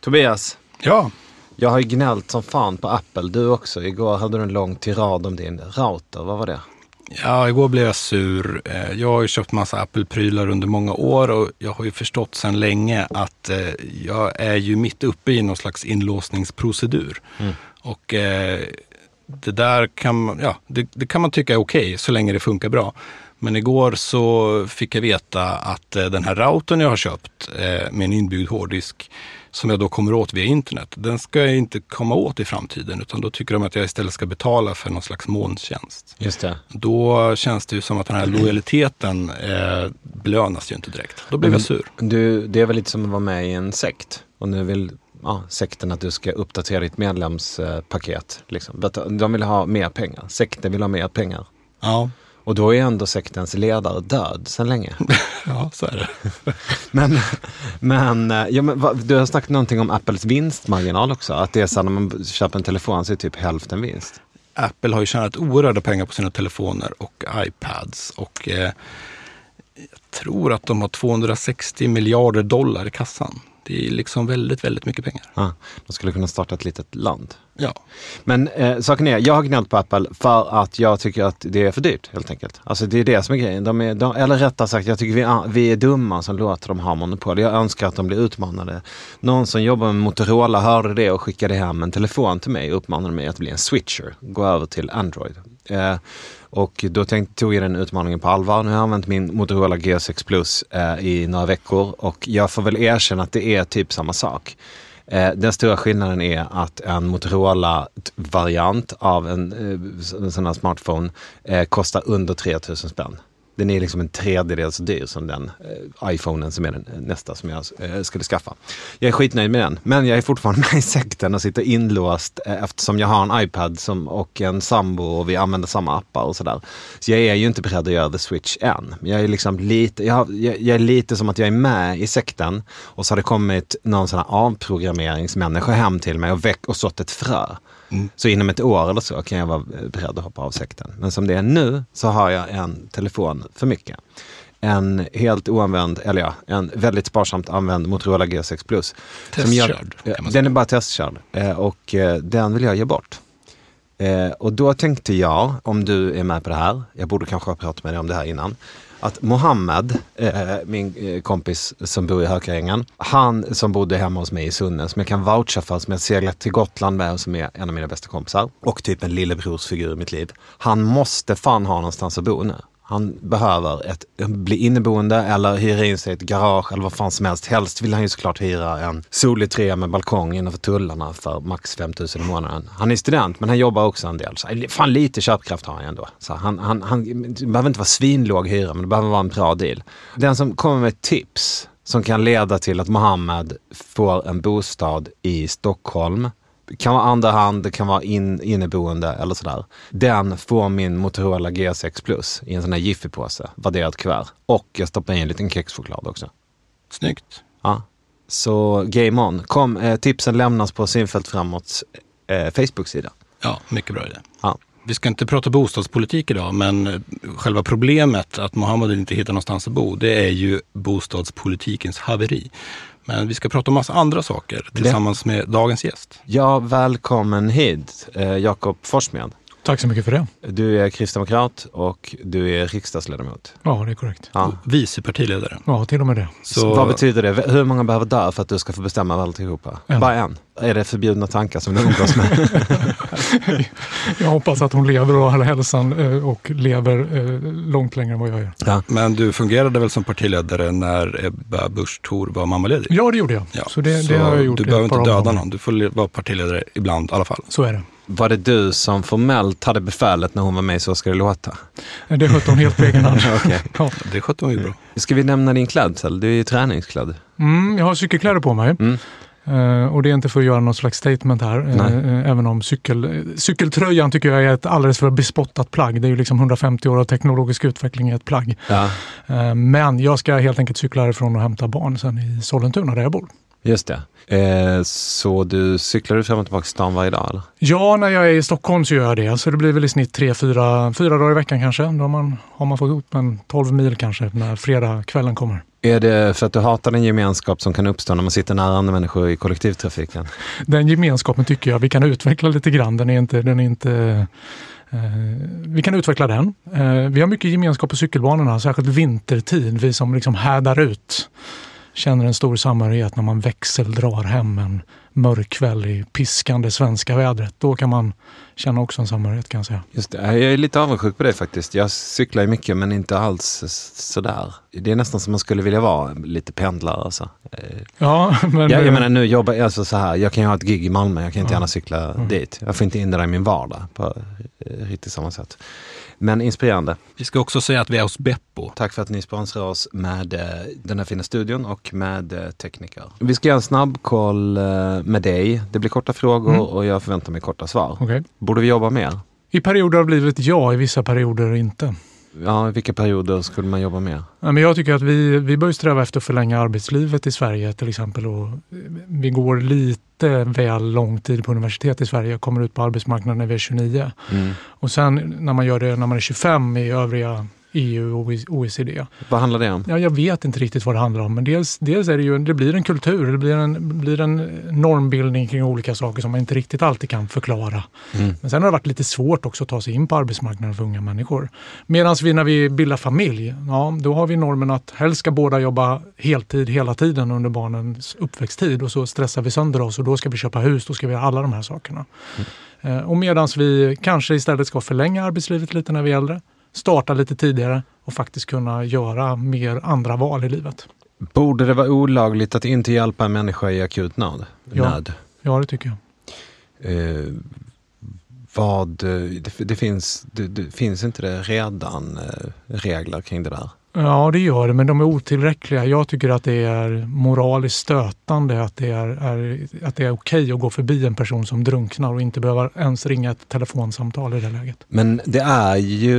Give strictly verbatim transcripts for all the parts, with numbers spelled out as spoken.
Tobias. Ja. Jag har ju gnällt som fan på Apple. Du också. Igår hade du en lång tirad om din router. Vad var det? Ja, igår blev jag sur. Jag har ju köpt massa Apple-prylar under många år och jag har ju förstått sedan länge att jag är ju mitt uppe i någon slags inlåsningsprocedur. Mm. Och eh, det där kan man, ja, det, det kan man tycka är okej så länge det funkar bra. Men igår så fick jag veta att den här routern jag har köpt med en inbyggd hårddisk som jag då kommer åt via internet, den ska jag inte komma åt i framtiden, utan då tycker de att jag istället ska betala för någon slags molntjänst. Just det. Då känns det ju som att den här lojaliteten eh, belönas ju inte direkt. Då blir jag sur. Du, det är väl lite som att vara med i en sekt. Och nu vill ja, sekten att du ska uppdatera ditt medlemspaket. Liksom. De vill ha mer pengar. Sekten vill ha mer pengar. Ja. Och då är ändå sektens ledare död sedan länge. Ja, så är det. men, men, ja, men va, du har snackat någonting om Apples vinstmarginal också. Att det är så när man köper en telefon så är typ hälften vinst. Apple har ju tjänat oerhörda pengar på sina telefoner och iPads. Och eh, jag tror att de har tvåhundrasextio miljarder dollar i kassan. Det är liksom väldigt, väldigt mycket pengar. Ja, de skulle kunna starta ett litet land. Ja. Men eh, saken är, jag har gnällt på Apple för att jag tycker att det är för dyrt helt enkelt. Alltså det är det som är grejen. De är, de, eller rättare sagt, jag tycker vi, vi är dumma som låter dem ha monopol. Jag önskar att de blir utmanade. Någon som jobbar med Motorola hörde det och skickade hem en telefon till mig och uppmanade mig att bli en switcher. Gå över till Android. Eh, och då tänkte, tog jag den utmaningen på allvar. Nu har jag använt min Motorola G sex Plus eh, i några veckor och jag får väl erkänna att det är typ samma sak. Eh, den stora skillnaden är att en Motorola-variant av en, en sån här smartphone eh, kostar under tre tusen spänn. Den är liksom en tredjedel så dyr som den eh, iPhonen som är den nästa som jag eh, skulle skaffa. Jag är skitnöjd med den, men jag är fortfarande med i sekten och sitter inlåst eh, eftersom jag har en iPad som, och en sambo och vi använder samma appar och sådär. Så jag är ju inte beredd att göra the switch än. Jag är liksom lite, jag, jag, jag är lite som att jag är med i sekten och så har det kommit någon sån här avprogrammeringsmänniska hem till mig och, väck, och sått ett frö. Mm. Så inom ett år eller så kan jag vara beredd att hoppa av sekten. Men som det är nu så har jag en telefon för mycket. En helt oanvänd, eller ja, en väldigt sparsamt använd Motorola G sex Plus. Testkörd. Den är bara testkörd och den vill jag ge bort. Och då tänkte jag, om du är med på det här, jag borde kanske ha pratat med dig om det här innan, att Mohammed, eh, min eh, kompis som bor i Hökarängen, han som bodde hemma hos mig i Sunne, som jag kan voucha för, som jag seglat till Gotland med och som är en av mina bästa kompisar och typ en lillebrorsfigur i mitt liv. Han måste fan ha någonstans att bo nu. Han behöver ett, bli inneboende eller hyra in sig i ett garage eller vad fan som helst. Helst vill han ju såklart hyra en solig trea med balkong innanför tullarna för max fem tusen i månaden. Han är student men han jobbar också en del. Så fan lite köpkraft har han ändå. Så han, han, han det behöver inte vara svinlåg hyra men det behöver vara en bra deal. Den som kommer med tips som kan leda till att Mohammed får en bostad i Stockholm, kan vara andra hand, det kan vara in, inneboende eller sådär. Den får min Motorola G sex Plus i en sån här Jiffy-påse, värderat kuvert. Och jag stoppar in en liten kexchoklad också. Snyggt. Ja. Så game on. Kom, eh, tipsen lämnas på Synfält Framåts eh, Facebook-sida. Ja, mycket bra idé. Ja. Vi ska inte prata bostadspolitik idag, men själva problemet att Mohammed inte hittar någonstans att bo, det är ju bostadspolitikens haveri. Men vi ska prata om massa andra saker tillsammans med dagens gäst. Ja, välkommen hit, eh, Jakob Forssmed. Tack så mycket för det. Du är kristdemokrat och du är riksdagsledamot. Ja, det är korrekt. Ja. Vice partiledare. Ja, till och med det. Så... Vad betyder det? Hur många behöver dö för att du ska få bestämma över alltihopa? En. Bara en? Är det förbjudna tankar som du umgås med? Jag hoppas att hon lever och har hälsan och lever långt längre än vad jag gör. Ja. Men du fungerade väl som partiledare när Ebba Busch Thor var mammaledig? Ja, det gjorde jag. Ja. Så det, Så det har jag gjort. Du behöver inte döda gånger. någon. Du får vara partiledare ibland i alla fall. Så är det. Var det du som formellt hade befälet när hon var med Så ska det låta? Det skötte hon helt på egen hand. Okay. Ja. Det skötte hon ju bra. Ska vi nämna din klädsel? Du är ju träningsklädd. Mm, jag har cykelkläder på mig. Mm. Uh, och det är inte för att göra något slags statement här. Uh, även om cykel, cykeltröjan tycker jag är ett alldeles för bespottat plagg. Det är ju liksom hundrafemtio år av teknologisk utveckling i ett plagg. Ja. Uh, men jag ska helt enkelt cykla härifrån och hämta barn sen i Sollentuna där jag bor. Just det. Eh, så du cyklar du fram och tillbaka till stan varje dag eller? Ja, när jag är i Stockholm så gör jag det. Så det blir väl i snitt tre, fyra, fyra dagar i veckan kanske. Då har man, har man fått upp en tolv mil kanske när fredag kvällen kommer. Är det för att du hatar den gemenskap som kan uppstå när man sitter nära andra människor i kollektivtrafiken? Den gemenskapen tycker jag vi kan utveckla lite grann. Den är inte... Den är inte eh, vi kan utveckla den. Eh, vi har mycket gemenskap på cykelbanorna, särskilt vintertid. Vi som liksom härdar ut känner en stor samhörighet när man växeldrar hem en mörk kväll i piskande svenska vädret. Då kan man känna också en samhörighet, kan jag säga. Just det, jag är lite avundsjuk på det faktiskt. Jag cyklar ju mycket men inte alls sådär. Det är nästan som man skulle vilja vara lite pendlare. Alltså. Ja, men... Jag, jag menar nu jobbar jag alltså så här. Jag kan ju ha ett gig i Malmö, jag kan inte ja. gärna cykla mm. dit. Jag får inte in det där i min vardag på riktigt samma sätt. Men inspirerande. Vi ska också säga att vi är hos Beppo. Tack för att ni sponsrar oss med eh, den här fina studion och med eh, tekniker. Vi ska göra en snabbkoll eh, med dig. Det blir korta frågor mm. och jag förväntar mig korta svar. Okay. Borde vi jobba mer? I perioder av livet ja, i vissa perioder inte. Ja, i vilka perioder skulle man jobba mer? Ja, men jag tycker att vi, vi bör sträva efter att förlänga arbetslivet i Sverige till exempel. Och vi går lite väl lång tid på universitet i Sverige och kommer ut på arbetsmarknaden när vi är tjugonio. Mm. Och sen när man gör det när man är tjugofem i övriga E U och O E C D. Vad handlar det om? Ja, jag vet inte riktigt vad det handlar om. Men dels, dels är det ju, det blir en kultur, det blir en, blir en normbildning kring olika saker som man inte riktigt alltid kan förklara. Mm. Men sen har det varit lite svårt också att ta sig in på arbetsmarknaden för unga människor. Medan vi när vi bildar familj, ja, då har vi normen att helst ska båda jobba heltid hela tiden under barnens uppväxttid. Och så stressar vi sönder oss och då ska vi köpa hus, då ska vi göra alla de här sakerna. Mm. Och medan vi kanske istället ska förlänga arbetslivet lite när vi är äldre. Starta lite tidigare och faktiskt kunna göra mer andra val i livet. Borde det vara olagligt att inte hjälpa en människa i akut nöd? Ja, nöd? Ja det tycker jag. Eh, vad, det, det, finns, det, det finns inte det redan eh, regler kring det där? Ja, det gör det, men de är otillräckliga. Jag tycker att det är moraliskt stötande att det är, är, att det är okej att gå förbi en person som drunknar och inte behöver ens ringa ett telefonsamtal i det läget. Men det är ju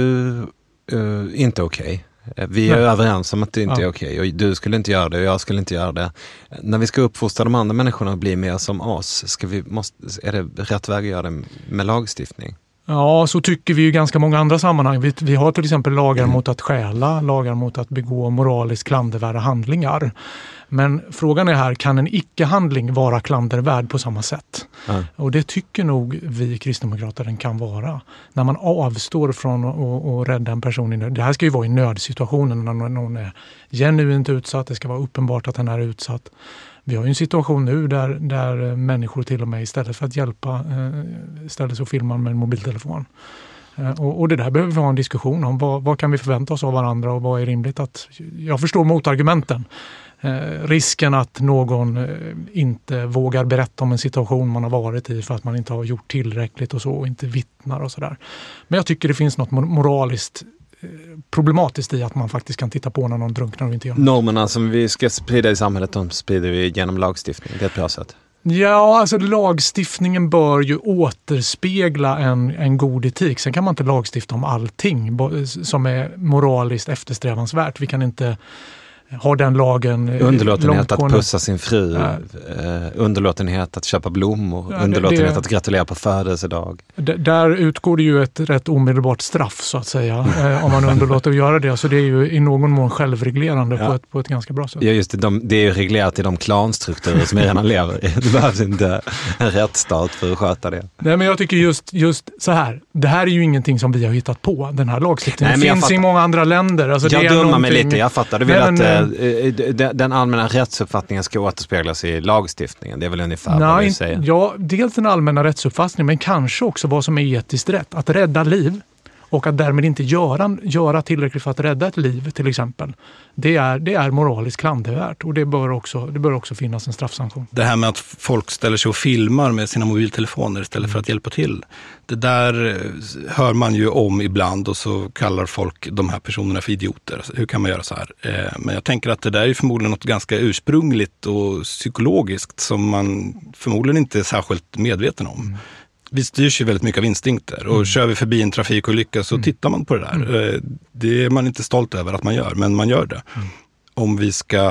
uh, inte okej. Vi är Nej. överens om att det inte ja. är okej. Och du skulle inte göra det och jag skulle inte göra det. När vi ska uppfostra de andra människorna och bli mer som oss, ska vi, måste, är det rätt väg att göra det med lagstiftning? Ja, så tycker vi ju ganska många andra sammanhang. Vi, vi har till exempel lagar mm. mot att stjäla, lagar mot att begå moraliskt klandervärda handlingar. Men frågan är här, kan en icke-handling vara klandervärd på samma sätt? Mm. Och det tycker nog vi kristdemokrater den kan vara. När man avstår från att, att rädda en person i nöd. Det här ska ju vara i nödsituationen när någon är genuint utsatt. Det ska vara uppenbart att den är utsatt. Vi har ju en situation nu där, där människor till och med istället för att hjälpa eh, istället så filmar med en mobiltelefon. Eh, och, och det där behöver vi ha en diskussion om. Vad, vad kan vi förvänta oss av varandra och vad är rimligt att... Jag förstår motargumenten. Eh, risken att någon eh, inte vågar berätta om en situation man har varit i för att man inte har gjort tillräckligt och så och inte vittnar och sådär. Men jag tycker det finns något moraliskt problematiskt i att man faktiskt kan titta på när någon drunknar och inte gör något. Normerna som vi ska sprida i samhället, de sprider vi genom lagstiftning. Det är ett bra sätt. Ja, alltså lagstiftningen bör ju återspegla en, en god etik. Sen kan man inte lagstifta om allting som är moraliskt eftersträvansvärt. Vi kan inte har den lagen underlåtenhet att pussa sin fru, ja. eh, underlåtenhet att köpa blommor, ja, underlåtenhet det, att gratulera på födelsedag. D- där utgår det ju ett rätt omedelbart straff så att säga, eh, om man underlåter att göra det. Så det är ju i någon mån självreglerande ja. på, ett, på ett ganska bra sätt. Ja, just det. De, det är ju reglerat i de klanstrukturer som vi redan lever i. Det behövs inte en rättsstat för att sköta det. Nej, men jag tycker just, just så här, det här är ju ingenting som vi har hittat på, den här lagstiftningen. Det finns i många andra länder. Alltså, jag det är dummar någonting... mig lite, jag fattar. Du vill Nej, att men, den allmänna rättsuppfattningen ska återspeglas i lagstiftningen. Det är väl ungefär vad du säger. Ja, dels den allmänna rättsuppfattningen men kanske också vad som är etiskt rätt. Att rädda liv och att därmed inte göra, göra tillräckligt för att rädda ett liv till exempel. Det är, det är moraliskt klandervärt och det bör, också, det bör också finnas en straffsanktion. Det här med att folk ställer sig och filmar med sina mobiltelefoner istället mm. för att hjälpa till. Det där hör man ju om ibland och så kallar folk de här personerna för idioter. Hur kan man göra så här? Men jag tänker att det där är förmodligen något ganska ursprungligt och psykologiskt som man förmodligen inte är särskilt medveten om. Mm. Vi styrs ju väldigt mycket av instinkter och mm. kör vi förbi en trafikolycka så mm. tittar man på det där. Mm. Det är man inte stolt över att man gör, men man gör det. Mm. Om vi ska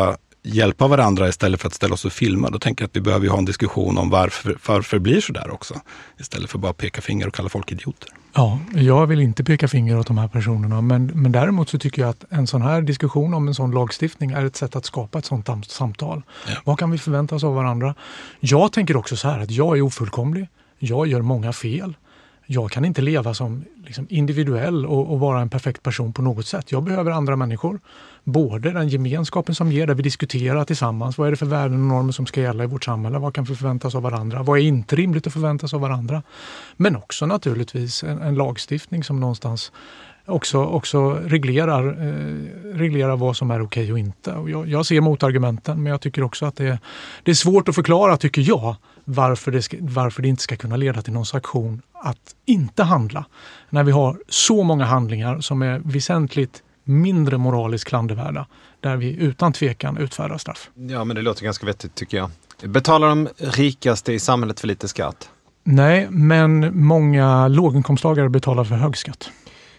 hjälpa varandra istället för att ställa oss och filma. Då tänker jag att vi behöver ha en diskussion om varför, varför det blir så där också. Istället för bara peka finger och kalla folk idioter. Ja, jag vill inte peka finger åt de här personerna. Men, men däremot så tycker jag att en sån här diskussion om en sån lagstiftning är ett sätt att skapa ett sånt samtal. Ja. Vad kan vi förvänta oss av varandra? Jag tänker också så här att jag är ofullkomlig. Jag gör många fel. Jag kan inte leva som liksom individuell och, och vara en perfekt person på något sätt. Jag behöver andra människor. Både den gemenskapen som ger, där vi diskuterar tillsammans. Vad är det för värden och normer som ska gälla i vårt samhälle? Vad kan vi förväntas av varandra? Vad är inte rimligt att förväntas av varandra? Men också naturligtvis en, en lagstiftning som någonstans också, också reglerar, eh, reglerar vad som är okej och inte. Och jag, jag ser motargumenten, men jag tycker också att det, det är svårt att förklara, tycker jag, varför det, ska, varför det inte ska kunna leda till någon sanktion att inte handla. När vi har så många handlingar som är väsentligt mindre moraliskt klandervärda, där vi utan tvekan utfärdar straff. Ja, men det låter ganska vettigt tycker jag. Betalar de rikaste i samhället för lite skatt? Nej, men många låginkomsttagare betalar för hög skatt.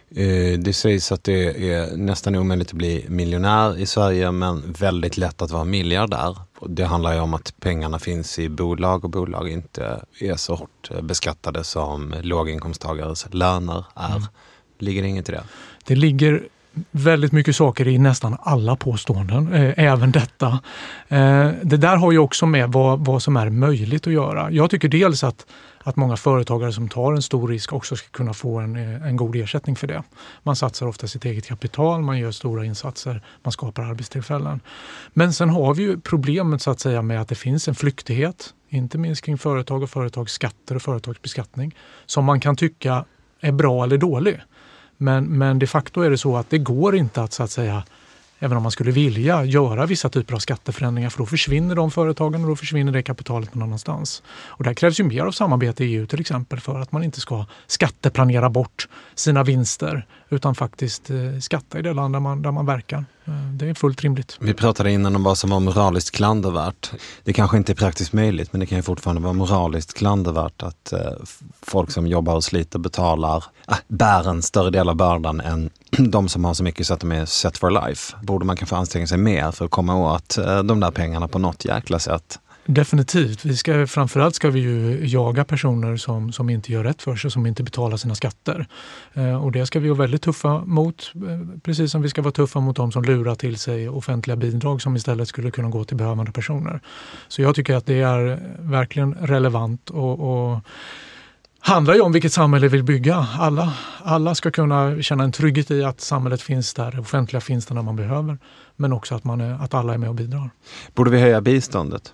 Det sägs att det är nästan omöjligt att bli miljonär i Sverige, men väldigt lätt att vara miljardär. Det handlar ju om att pengarna finns i bolag och bolag inte är så hårt beskattade som låginkomsttagares löner är. Mm. Ligger det inget i det? Det ligger väldigt mycket saker i nästan alla påståenden, eh, även detta. Eh, det där har ju också med vad, vad som är möjligt att göra. Jag tycker dels att, att många företagare som tar en stor risk också ska kunna få en, en god ersättning för det. Man satsar ofta sitt eget kapital, man gör stora insatser, man skapar arbetstillfällen. Men sen har vi ju problemet så att säga med att det finns en flyktighet, inte minst kring företag och företagsskatter och företagsbeskattning, som man kan tycka är bra eller dålig. Men, men de facto är det så att det går inte att, så att säga, även om man skulle vilja göra vissa typer av skatteförändringar, för då försvinner de företagen och då försvinner det kapitalet någon annanstans. Och där krävs ju mer av samarbete i E U till exempel, för att man inte ska skatteplanera bort sina vinster utan faktiskt eh, skatta i det land där man, där man verkar. Eh, det är fullt rimligt. Vi pratade innan om vad som var moraliskt klandervärt. Det kanske inte är praktiskt möjligt, men det kan ju fortfarande vara moraliskt klandervärt att eh, folk som jobbar och sliter betalar, äh, bär en större del av bördan än de som har så mycket så att de är set for life. Borde man kanske anstränga sig mer för att komma åt eh, de där pengarna på något jäkla sätt? Definitivt. Vi ska, framförallt ska vi ju jaga personer som, som inte gör rätt för sig, som inte betalar sina skatter. Eh, och det ska vi vara väldigt tuffa mot, eh, precis som vi ska vara tuffa mot de som lurar till sig offentliga bidrag som istället skulle kunna gå till behövande personer. Så jag tycker att det är verkligen relevant och, och handlar ju om vilket samhälle vi vill bygga. Alla, alla ska kunna känna en trygghet i att samhället finns där, offentliga finns där när man behöver, men också att, man är, att alla är med och bidrar. Borde vi höja biståndet?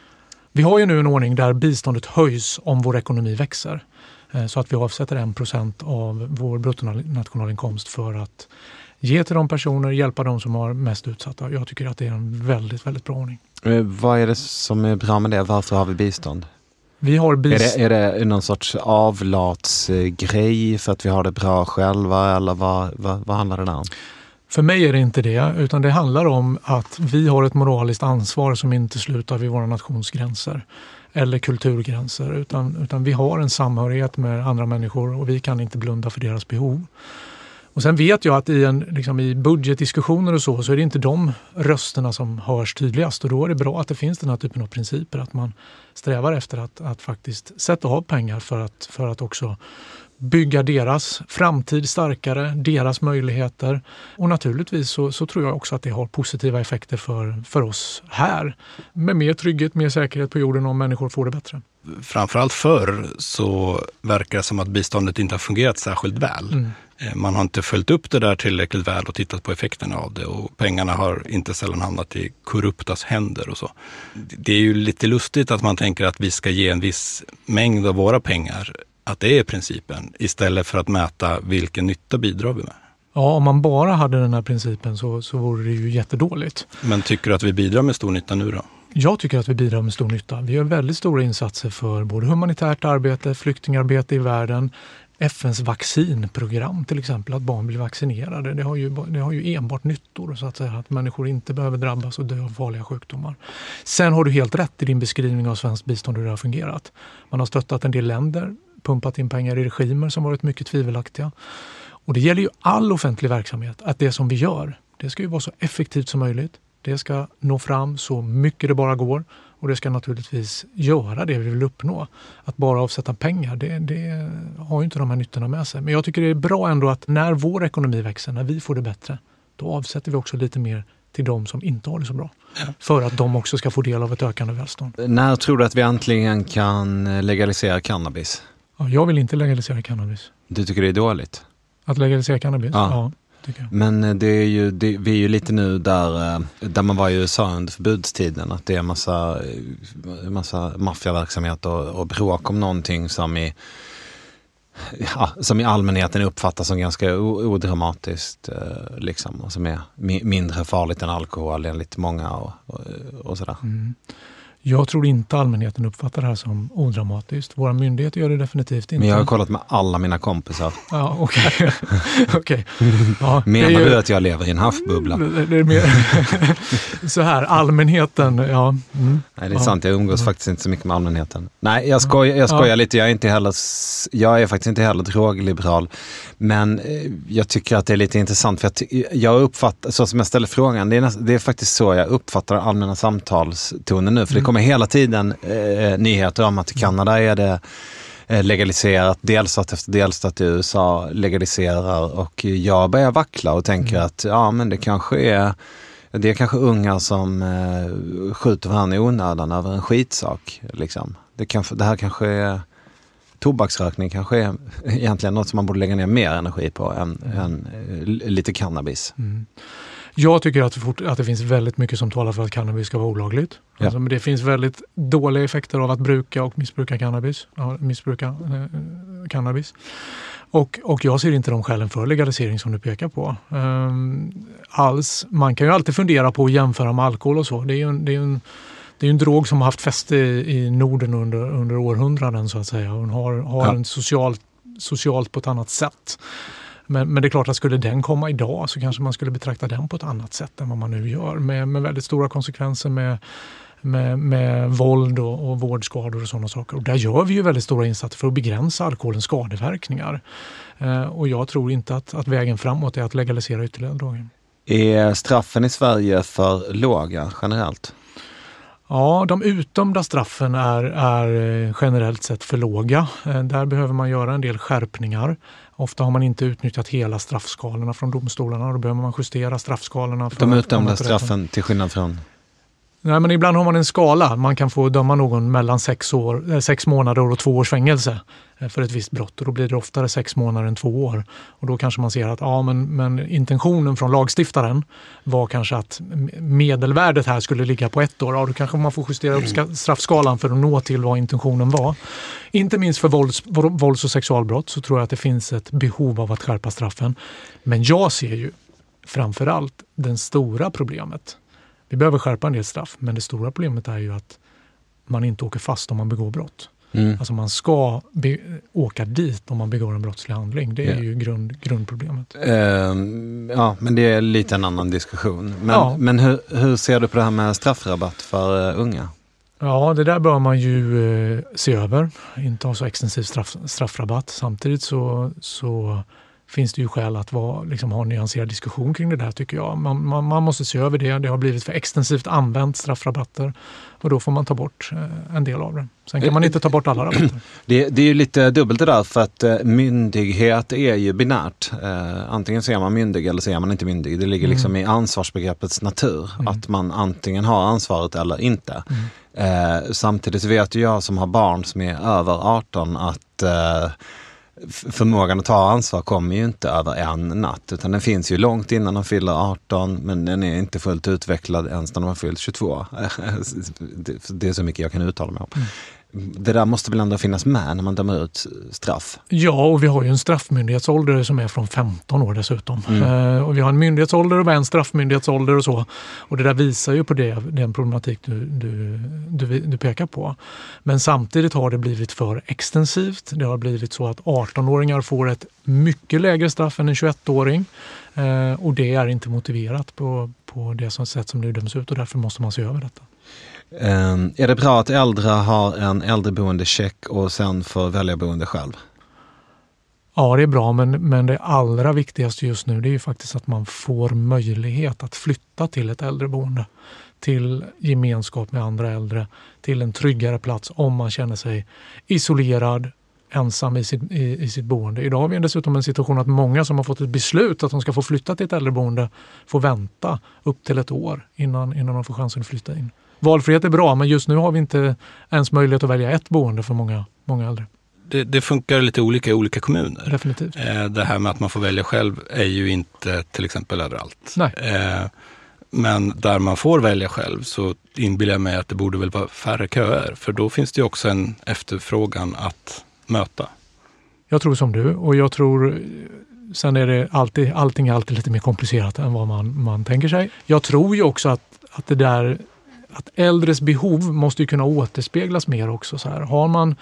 Vi har ju nu en ordning där biståndet höjs om vår ekonomi växer. Så att vi avsätter en procent av vår bruttonationalinkomst för att ge till de personer, hjälpa de som har mest utsatta. Jag tycker att det är en väldigt, väldigt bra ordning. Vad är det som är bra med det? Varför har vi bistånd? Vi har bist- är, det, är det någon sorts avlatsgrej för att vi har det bra själva, eller vad, vad, vad handlar det där om? För mig är det inte det, utan det handlar om att vi har ett moraliskt ansvar som inte slutar vid våra nationsgränser eller kulturgränser, utan, utan vi har en samhörighet med andra människor och vi kan inte blunda för deras behov. Och sen vet jag att i, en, liksom i budgetdiskussioner och så, så är det inte de rösterna som hörs tydligast, och då är det bra att det finns den här typen av principer, att man strävar efter att, att faktiskt sätta av pengar för att, för att också bygga deras framtid starkare, deras möjligheter. Och naturligtvis så, så tror jag också att det har positiva effekter för, för oss här. Med mer trygghet, mer säkerhet på jorden om människor får det bättre. Framförallt förr så verkar det som att biståndet inte har fungerat särskilt väl. Mm. Man har inte följt upp det där tillräckligt väl och tittat på effekterna av det, och pengarna har inte sällan hamnat i korruptas händer och så. Det är ju lite lustigt att man tänker att vi ska ge en viss mängd av våra pengar, att det är principen, istället för att mäta vilken nytta bidrar vi med. Ja, om man bara hade den här principen så, så vore det ju jättedåligt. Men tycker du att vi bidrar med stor nytta nu då? Jag tycker att vi bidrar med stor nytta. Vi gör väldigt stora insatser för både humanitärt arbete, flyktingarbete i världen, F N:s vaccinprogram till exempel, att barn blir vaccinerade. Det har ju, det har ju enbart nyttor, så att säga, att människor inte behöver drabbas och dö av farliga sjukdomar. Sen har du helt rätt i din beskrivning av svenskt bistånd och hur det har fungerat. Man har stöttat en del länder, pumpat in pengar i regimer som varit mycket tvivelaktiga. Och det gäller ju all offentlig verksamhet, att det som vi gör, det ska ju vara så effektivt som möjligt. Det ska nå fram så mycket det bara går och det ska naturligtvis göra det vi vill uppnå. Att bara avsätta pengar, det, det har ju inte de här nyttorna med sig. Men jag tycker det är bra ändå att när vår ekonomi växer, när vi får det bättre, då avsätter vi också lite mer till de som inte har det så bra. För att de också ska få del av ett ökande välstånd. När tror du att vi äntligen kan legalisera cannabis? Ja, jag vill inte legalisera cannabis. Du tycker det är dåligt? Att legalisera cannabis? Ja. Ja, tycker jag. Men det är ju, det, vi är ju lite nu där, där man var i U S A under förbudstiden. Att det är en massa, massa maffiaverksamhet och, och bråk om någonting som i, ja, som i allmänheten uppfattas som ganska odramatiskt. Liksom, och som är mindre farligt än alkohol enligt många och, och, och sådär. Mm. Jag tror inte allmänheten uppfattar det här som odramatiskt. Våra myndigheter gör det definitivt inte. Men jag har kollat med alla mina kompisar. Ja, okej. Okay. okay. Ja, menar ju... du att jag lever i en haffbubbla? Det är mer... så här, allmänheten, ja. Mm. Nej, det är ja. sant. Jag umgås mm. faktiskt inte så mycket med allmänheten. Nej, jag skojar, jag skojar ja. lite. Jag är, inte heller, jag är faktiskt inte heller drogliberal. Men jag tycker att det är lite intressant. För jag, jag uppfattar, så som jag ställer frågan, det är, näst, det är faktiskt så jag uppfattar allmänna samtalstonen nu. För det kommer hela tiden eh, nyheter om att i Kanada är det eh, legaliserat, delstat efter delstat i U S A legaliserar, och jag börjar vackla och tänker mm. att ja, men det kanske är det är kanske unga som eh, skjuter varandra i onödan över en skitsak. Liksom. Det, kanske, det här kanske är tobaksrökning kanske är egentligen något som man borde lägga ner mer energi på än, mm. än eh, lite cannabis. Mm. Jag tycker att, fort, att det finns väldigt mycket som talar för att cannabis ska vara olagligt. Ja. Alltså, men det finns väldigt dåliga effekter av att bruka och missbruka cannabis. Ja, missbruka eh, cannabis. Och, och jag ser inte de skälen för legalisering som du pekar på. Um, alls. Man kan ju alltid fundera på att jämföra med alkohol och så. Det är ju en, det är en, det är en drog som har haft fäste i, i Norden under, under århundraden så att säga. Och har, har ja. en socialt, socialt på ett annat sätt. Men, men det är klart att skulle den komma idag så kanske man skulle betrakta den på ett annat sätt än vad man nu gör. Med, med väldigt stora konsekvenser med, med, med våld och, och vårdskador och sådana saker. Och där gör vi ju väldigt stora insatser för att begränsa alkoholens skadeverkningar. Eh, och jag tror inte att, att vägen framåt är att legalisera ytterligare droger. Är straffen i Sverige för låga generellt? Ja, de utdömda straffen är, är generellt sett för låga. Där behöver man göra en del skärpningar. Ofta har man inte utnyttjat hela straffskalorna från domstolarna och då behöver man justera straffskalorna. För de utdömda straffen till skillnad från? Nej, men ibland har man en skala. Man kan få döma någon mellan sex, år, sex månader och två års fängelse för ett visst brott. Och då blir det oftare sex månader än två år. Och då kanske man ser att ja, men, men intentionen från lagstiftaren var kanske att medelvärdet här skulle ligga på ett år. Ja, då kanske man får justera upp straffskalan för att nå till vad intentionen var. Inte minst för vålds, vålds- och sexualbrott så tror jag att det finns ett behov av att skärpa straffen. Men jag ser ju framförallt den stora problemet. Vi behöver skärpa en del straff, men det stora problemet är ju att man inte åker fast om man begår brott. Mm. Alltså man ska be- åka dit om man begår en brottslig handling. Det är yeah. ju grund, grundproblemet. Uh, ja, men det är lite en annan diskussion. Men, ja. men hur, hur ser du på det här med straffrabatt för uh, unga? Ja, det där bör man ju uh, se över. Inte ha så extensiv straff, straffrabatt. Samtidigt så... så finns det ju skäl att vara, liksom, ha en nyanserad diskussion kring det där tycker jag. Man, man, man måste se över det. Det har blivit för extensivt använt straffrabatter och då får man ta bort eh, en del av det. Sen kan man inte ta bort alla rabatter. Det, det är ju lite dubbelt det där för att eh, myndighet är ju binärt. Eh, antingen så är man myndig eller så är man inte myndig. Det ligger liksom mm. i ansvarsbegreppets natur mm. att man antingen har ansvaret eller inte. Mm. Eh, samtidigt vet ju jag som har barn som är över arton att eh, förmågan att ta ansvar kommer ju inte över en natt utan den finns ju långt innan de fyller arton men den är inte fullt utvecklad ens när de har fyllt tjugotvå. Det är så mycket jag kan uttala mig om. Mm. Det där måste väl ändå finnas med när man dömer ut straff? Ja, och vi har ju en straffmyndighetsålder som är från femton år dessutom. Mm. Uh, och vi har en myndighetsålder och en straffmyndighetsålder och så. Och det där visar ju på det, den problematik du, du, du, du pekar på. Men samtidigt har det blivit för extensivt. Det har blivit så att arton-åringar får ett mycket lägre straff än en tjugoett-åring. Uh, och det är inte motiverat på, på det som sätt som nu döms ut och därför måste man se över detta. Um, är det bra att äldre har en äldreboendecheck och sen får välja boende själv? Ja, det är bra, men, men det allra viktigaste just nu det är ju faktiskt att man får möjlighet att flytta till ett äldreboende. Till gemenskap med andra äldre, till en tryggare plats om man känner sig isolerad, ensam i sitt, i, i sitt boende. Idag har vi dessutom en situation att många som har fått ett beslut att de ska få flytta till ett äldreboende får vänta upp till ett år innan, innan de får chansen att flytta in. Valfrihet är bra, men just nu har vi inte ens möjlighet att välja ett boende för många, många äldre. Det, det funkar lite olika i olika kommuner. Definitivt. Eh, det här med att man får välja själv är ju inte till exempel överallt. Nej. Eh, men där man får välja själv så inbillar jag mig att det borde väl vara färre köer. För då finns det ju också en efterfrågan att möta. Jag tror som du, och jag tror sen är det alltid, allting är alltid lite mer komplicerat än vad man, man tänker sig. Jag tror ju också att, att det där att äldres behov måste ju kunna återspeglas mer också. Så här. Har man,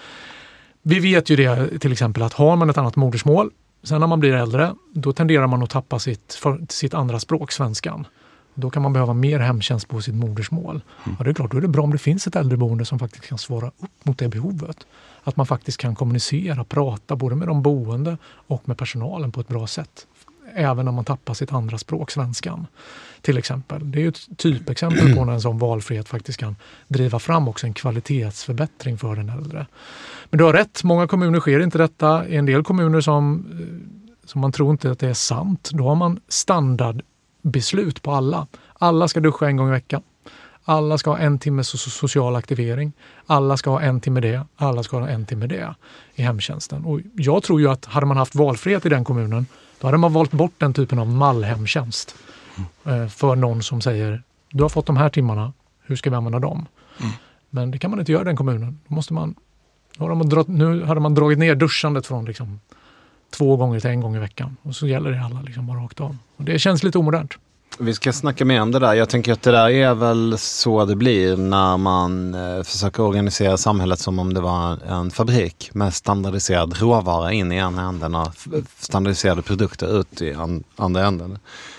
vi vet ju det till exempel att har man ett annat modersmål, sen när man blir äldre, då tenderar man att tappa sitt, för, sitt andra språk, svenskan. Då kan man behöva mer hemtjänst på sitt modersmål. Mm. Ja, det är klart, då är det bra om det finns ett äldreboende som faktiskt kan svara upp mot det behovet. Att man faktiskt kan kommunicera, prata både med de boende och med personalen på ett bra sätt. Även när man tappar sitt andra språk, svenskan. Till exempel. Det är ju ett typexempel på när en sån valfrihet faktiskt kan driva fram också en kvalitetsförbättring för den äldre. Men du har rätt, många kommuner sker inte detta. I en del kommuner som, som man tror inte att det är sant, då har man standardbeslut på alla. Alla ska duscha en gång i veckan. Alla ska ha en timme social aktivering. Alla ska ha en timme det. Alla ska ha en timme det i hemtjänsten. Och jag tror ju att hade man haft valfrihet i den kommunen, då hade man valt bort den typen av mallhemtjänst. Mm. För någon som säger, du har fått de här timmarna, hur ska vi använda dem? Mm. Men det kan man inte göra i den kommunen. Då måste man, då hade man dra, nu hade man dragit ner duschandet från liksom två gånger till en gång i veckan. Och så gäller det alla liksom bara rakt av. Och det känns lite omodernt. Vi ska snacka mer om det där. Jag tänker att det där är väl så det blir när man eh, försöker organisera samhället som om det var en fabrik med standardiserad råvara in i ena änden och standardiserade produkter ut i an, andra änden.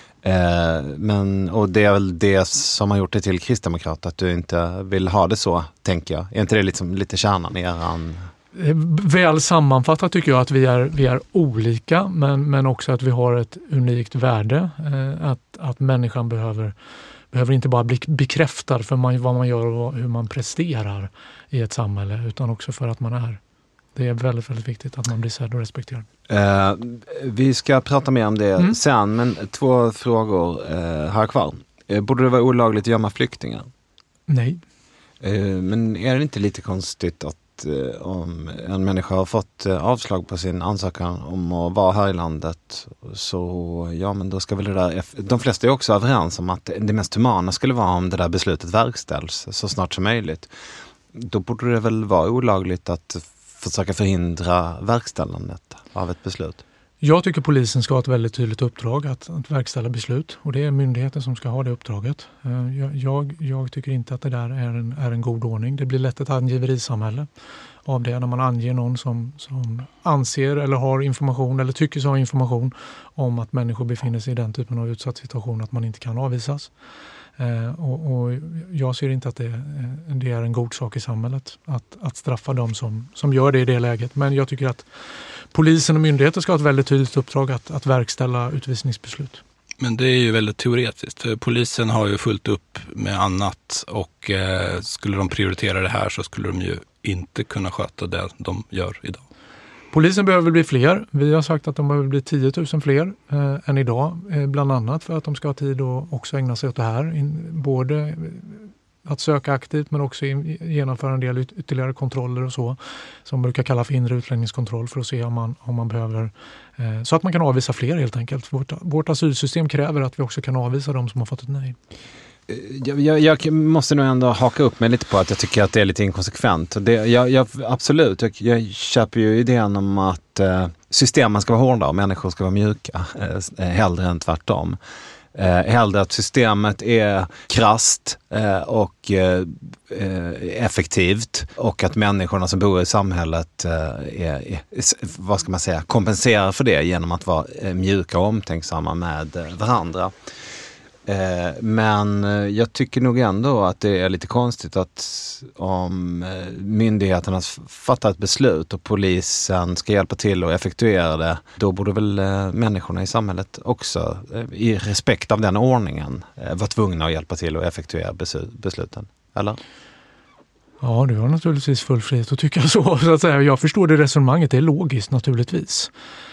Eh, men, och det är väl det som har gjort det till kristdemokrat, att du inte vill ha det så, tänker jag. Är inte det liksom lite kärnan i eran... Väl sammanfattat tycker jag att vi är, vi är olika, men, men också att vi har ett unikt värde. Eh, att, att människan behöver, behöver inte bara bli bekräftad för man, vad man gör och hur man presterar i ett samhälle, utan också för att man är. Det är väldigt, väldigt viktigt att man blir sedd och respekterad. Eh, vi ska prata mer om det mm. sen, men två frågor eh, här kvar. Eh, borde det vara olagligt att gömma flyktingar? Nej. Eh, men är det inte lite konstigt att om en människa har fått avslag på sin ansökan om att vara här i landet, så ja, men då ska väl det där, de flesta är också överens om att det mest humana skulle vara om det där beslutet verkställs så snart som möjligt. Då borde det väl vara olagligt att försöka förhindra verkställandet av ett beslut. Jag tycker polisen ska ha ett väldigt tydligt uppdrag att, att verkställa beslut, och det är myndigheten som ska ha det uppdraget. Jag, jag, jag tycker inte att det där är en, är en god ordning. Det blir lätt ett angiverisamhälle av det när man anger någon som, som anser eller har information eller tycker sig ha information om att människor befinner sig i den typen av utsatt situation att man inte kan avvisas. Eh, och, och jag ser inte att det, det är en god sak i samhället att, att straffa dem som, som gör det i det läget. Men jag tycker att polisen och myndigheter ska ha ett väldigt tydligt uppdrag att, att verkställa utvisningsbeslut. Men det är ju väldigt teoretiskt. För polisen har ju fullt upp med annat, och eh, skulle de prioritera det här så skulle de ju inte kunna sköta det de gör idag. Polisen behöver bli fler. Vi har sagt att de behöver bli tio tusen fler eh, än idag. Eh, bland annat för att de ska ha tid att också ägna sig åt det här. In, både att söka aktivt men också in, genomföra en del yt- ytterligare kontroller och så. Som brukar kalla för inre utlänningskontroll, för att se om man, om man behöver. Eh, så att man kan avvisa fler helt enkelt. Vårt, vårt asylsystem kräver att vi också kan avvisa dem som har fått ett nej. Jag, jag, jag måste nog ändå haka upp mig lite på att jag tycker att det är lite inkonsekvent. Det, jag, jag, absolut, jag, jag köper ju idén om att eh, systemen ska vara hårda och människor ska vara mjuka, eh, hellre än tvärtom. Eh, hellre att systemet är krasst eh, och eh, effektivt, och att människorna som bor i samhället eh, är, är, vad ska man säga, kompenserar för det genom att vara eh, mjuka och omtänksamma med eh, varandra. Eh, men jag tycker nog ändå att det är lite konstigt att om eh, myndigheterna fattar ett beslut och polisen ska hjälpa till och effektuera det, då borde väl eh, människorna i samhället också eh, i respekt av den ordningen eh, vara tvungna att hjälpa till och effektuera beslut, besluten, eller? Ja, du har naturligtvis full frihet att tycka så, så att säga. Jag förstår det resonemanget, det är logiskt naturligtvis.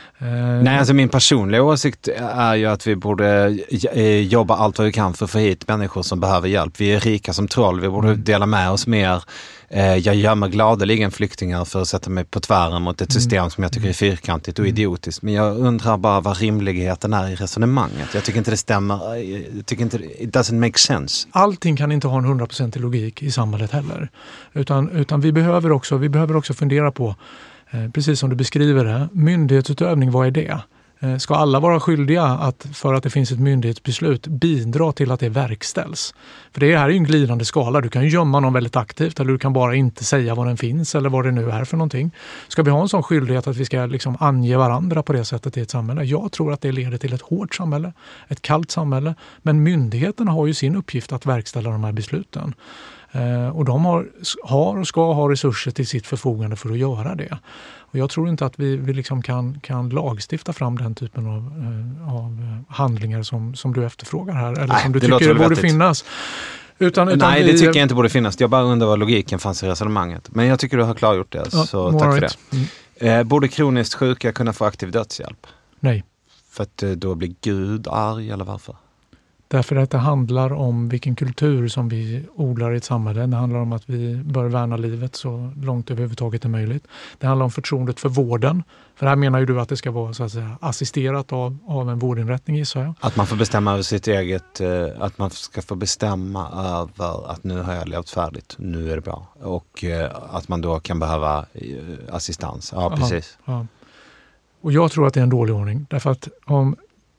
Nej, alltså min personliga åsikt är ju att vi borde jobba allt vad vi kan för att få hit människor som behöver hjälp. Vi är rika som troll, vi borde dela med oss mer. Jag gömmer gladeligen flyktingar för att sätta mig på tvären mot ett system som jag tycker är fyrkantigt och idiotiskt. Men jag undrar bara vad rimligheten är i resonemanget. Jag tycker inte det stämmer. Jag tycker inte, it doesn't make sense. Allting kan inte ha en hundraprocentig logik i samhället heller. Utan, utan vi, behöver också, vi behöver också fundera på, precis som du beskriver det, myndighetsutövning, vad är det? Ska alla vara skyldiga att, för att det finns ett myndighetsbeslut, bidra till att det verkställs? För det här är ju en glidande skala. Du kan ju gömma någon väldigt aktivt eller du kan bara inte säga var den finns eller vad det nu är för någonting. Ska vi ha en sån skyldighet att vi ska liksom ange varandra på det sättet i ett samhälle? Jag tror att det leder till ett hårt samhälle, ett kallt samhälle. Men myndigheterna har ju sin uppgift att verkställa de här besluten. Eh, och de har, har och ska ha resurser till sitt förfogande för att göra det. Och jag tror inte att vi, vi liksom kan, kan lagstifta fram den typen av, eh, av handlingar som, som du efterfrågar här. Eller Nej, som du det tycker borde vettigt. finnas. Utan, utan Nej, vi, det tycker jag inte borde finnas. Jag bara undrar vad logiken fanns i resonemanget. Men jag tycker du har klargjort det, ja, så tack för right. det. Mm. Eh, borde kroniskt sjuka kunna få aktiv dödshjälp? Nej. För att eh, då blir Gud arg, eller varför? Därför att det handlar om vilken kultur som vi odlar i ett samhälle. Det handlar om att vi bör värna livet så långt det överhuvudtaget är möjligt. Det handlar om förtroendet för vården. För här menar ju du att det ska vara så att säga, assisterat av, av en vårdinrättning, gissar jag. Att man får bestämma över sitt eget, eh, att man ska få bestämma över att nu har jag levt färdigt, nu är det bra. Och eh, att man då kan behöva eh, assistans. Ja, precis. Ja, ja. Och jag tror att det är en dålig ordning. Därför att om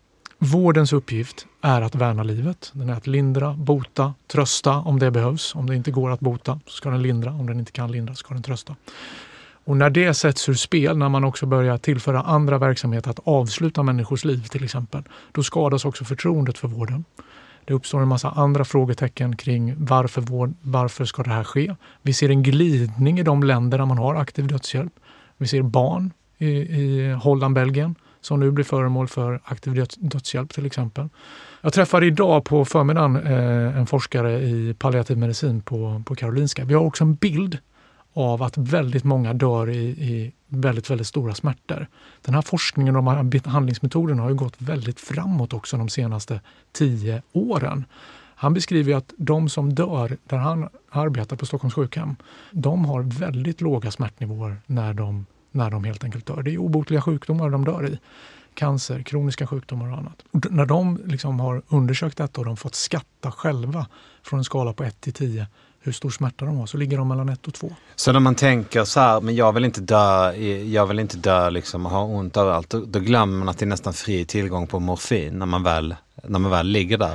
vårdens uppgift är att värna livet. Den är att lindra, bota, trösta om det behövs. Om det inte går att bota så ska den lindra. Om den inte kan lindra så ska den trösta. Och när det sätts ur spel, när man också börjar tillföra andra verksamheter att avsluta människors liv till exempel, då skadas också förtroendet för vården. Det uppstår en massa andra frågetecken kring varför, vård, varför ska det här ske. Vi ser en glidning i de länder där man har aktiv dödshjälp. Vi ser barn i, i Holland, Belgien, som nu blir föremål för aktiv dödshjälp till exempel. Jag träffade idag på förmiddagen eh, en forskare i palliativ medicin på, på Karolinska. Vi har också en bild av att väldigt många dör i, i väldigt, väldigt stora smärtor. Den här forskningen och de här behandlingsmetoderna har ju gått väldigt framåt också de senaste tio åren. Han beskriver att de som dör där han arbetar på Stockholms sjukhem, de har väldigt låga smärtnivåer när de när de helt enkelt dör. Det är obotliga sjukdomar de dör i. Cancer, kroniska sjukdomar och annat. Och när de liksom har undersökt detta och de fått skatta själva från en skala på ett till tio hur stor smärta de har, så ligger de mellan ett och två. Så när man tänker så här, men jag vill inte dö, jag vill inte dö liksom och ha ont överallt, då, då glömmer man att det är nästan fri tillgång på morfin när man väl, när man väl ligger där.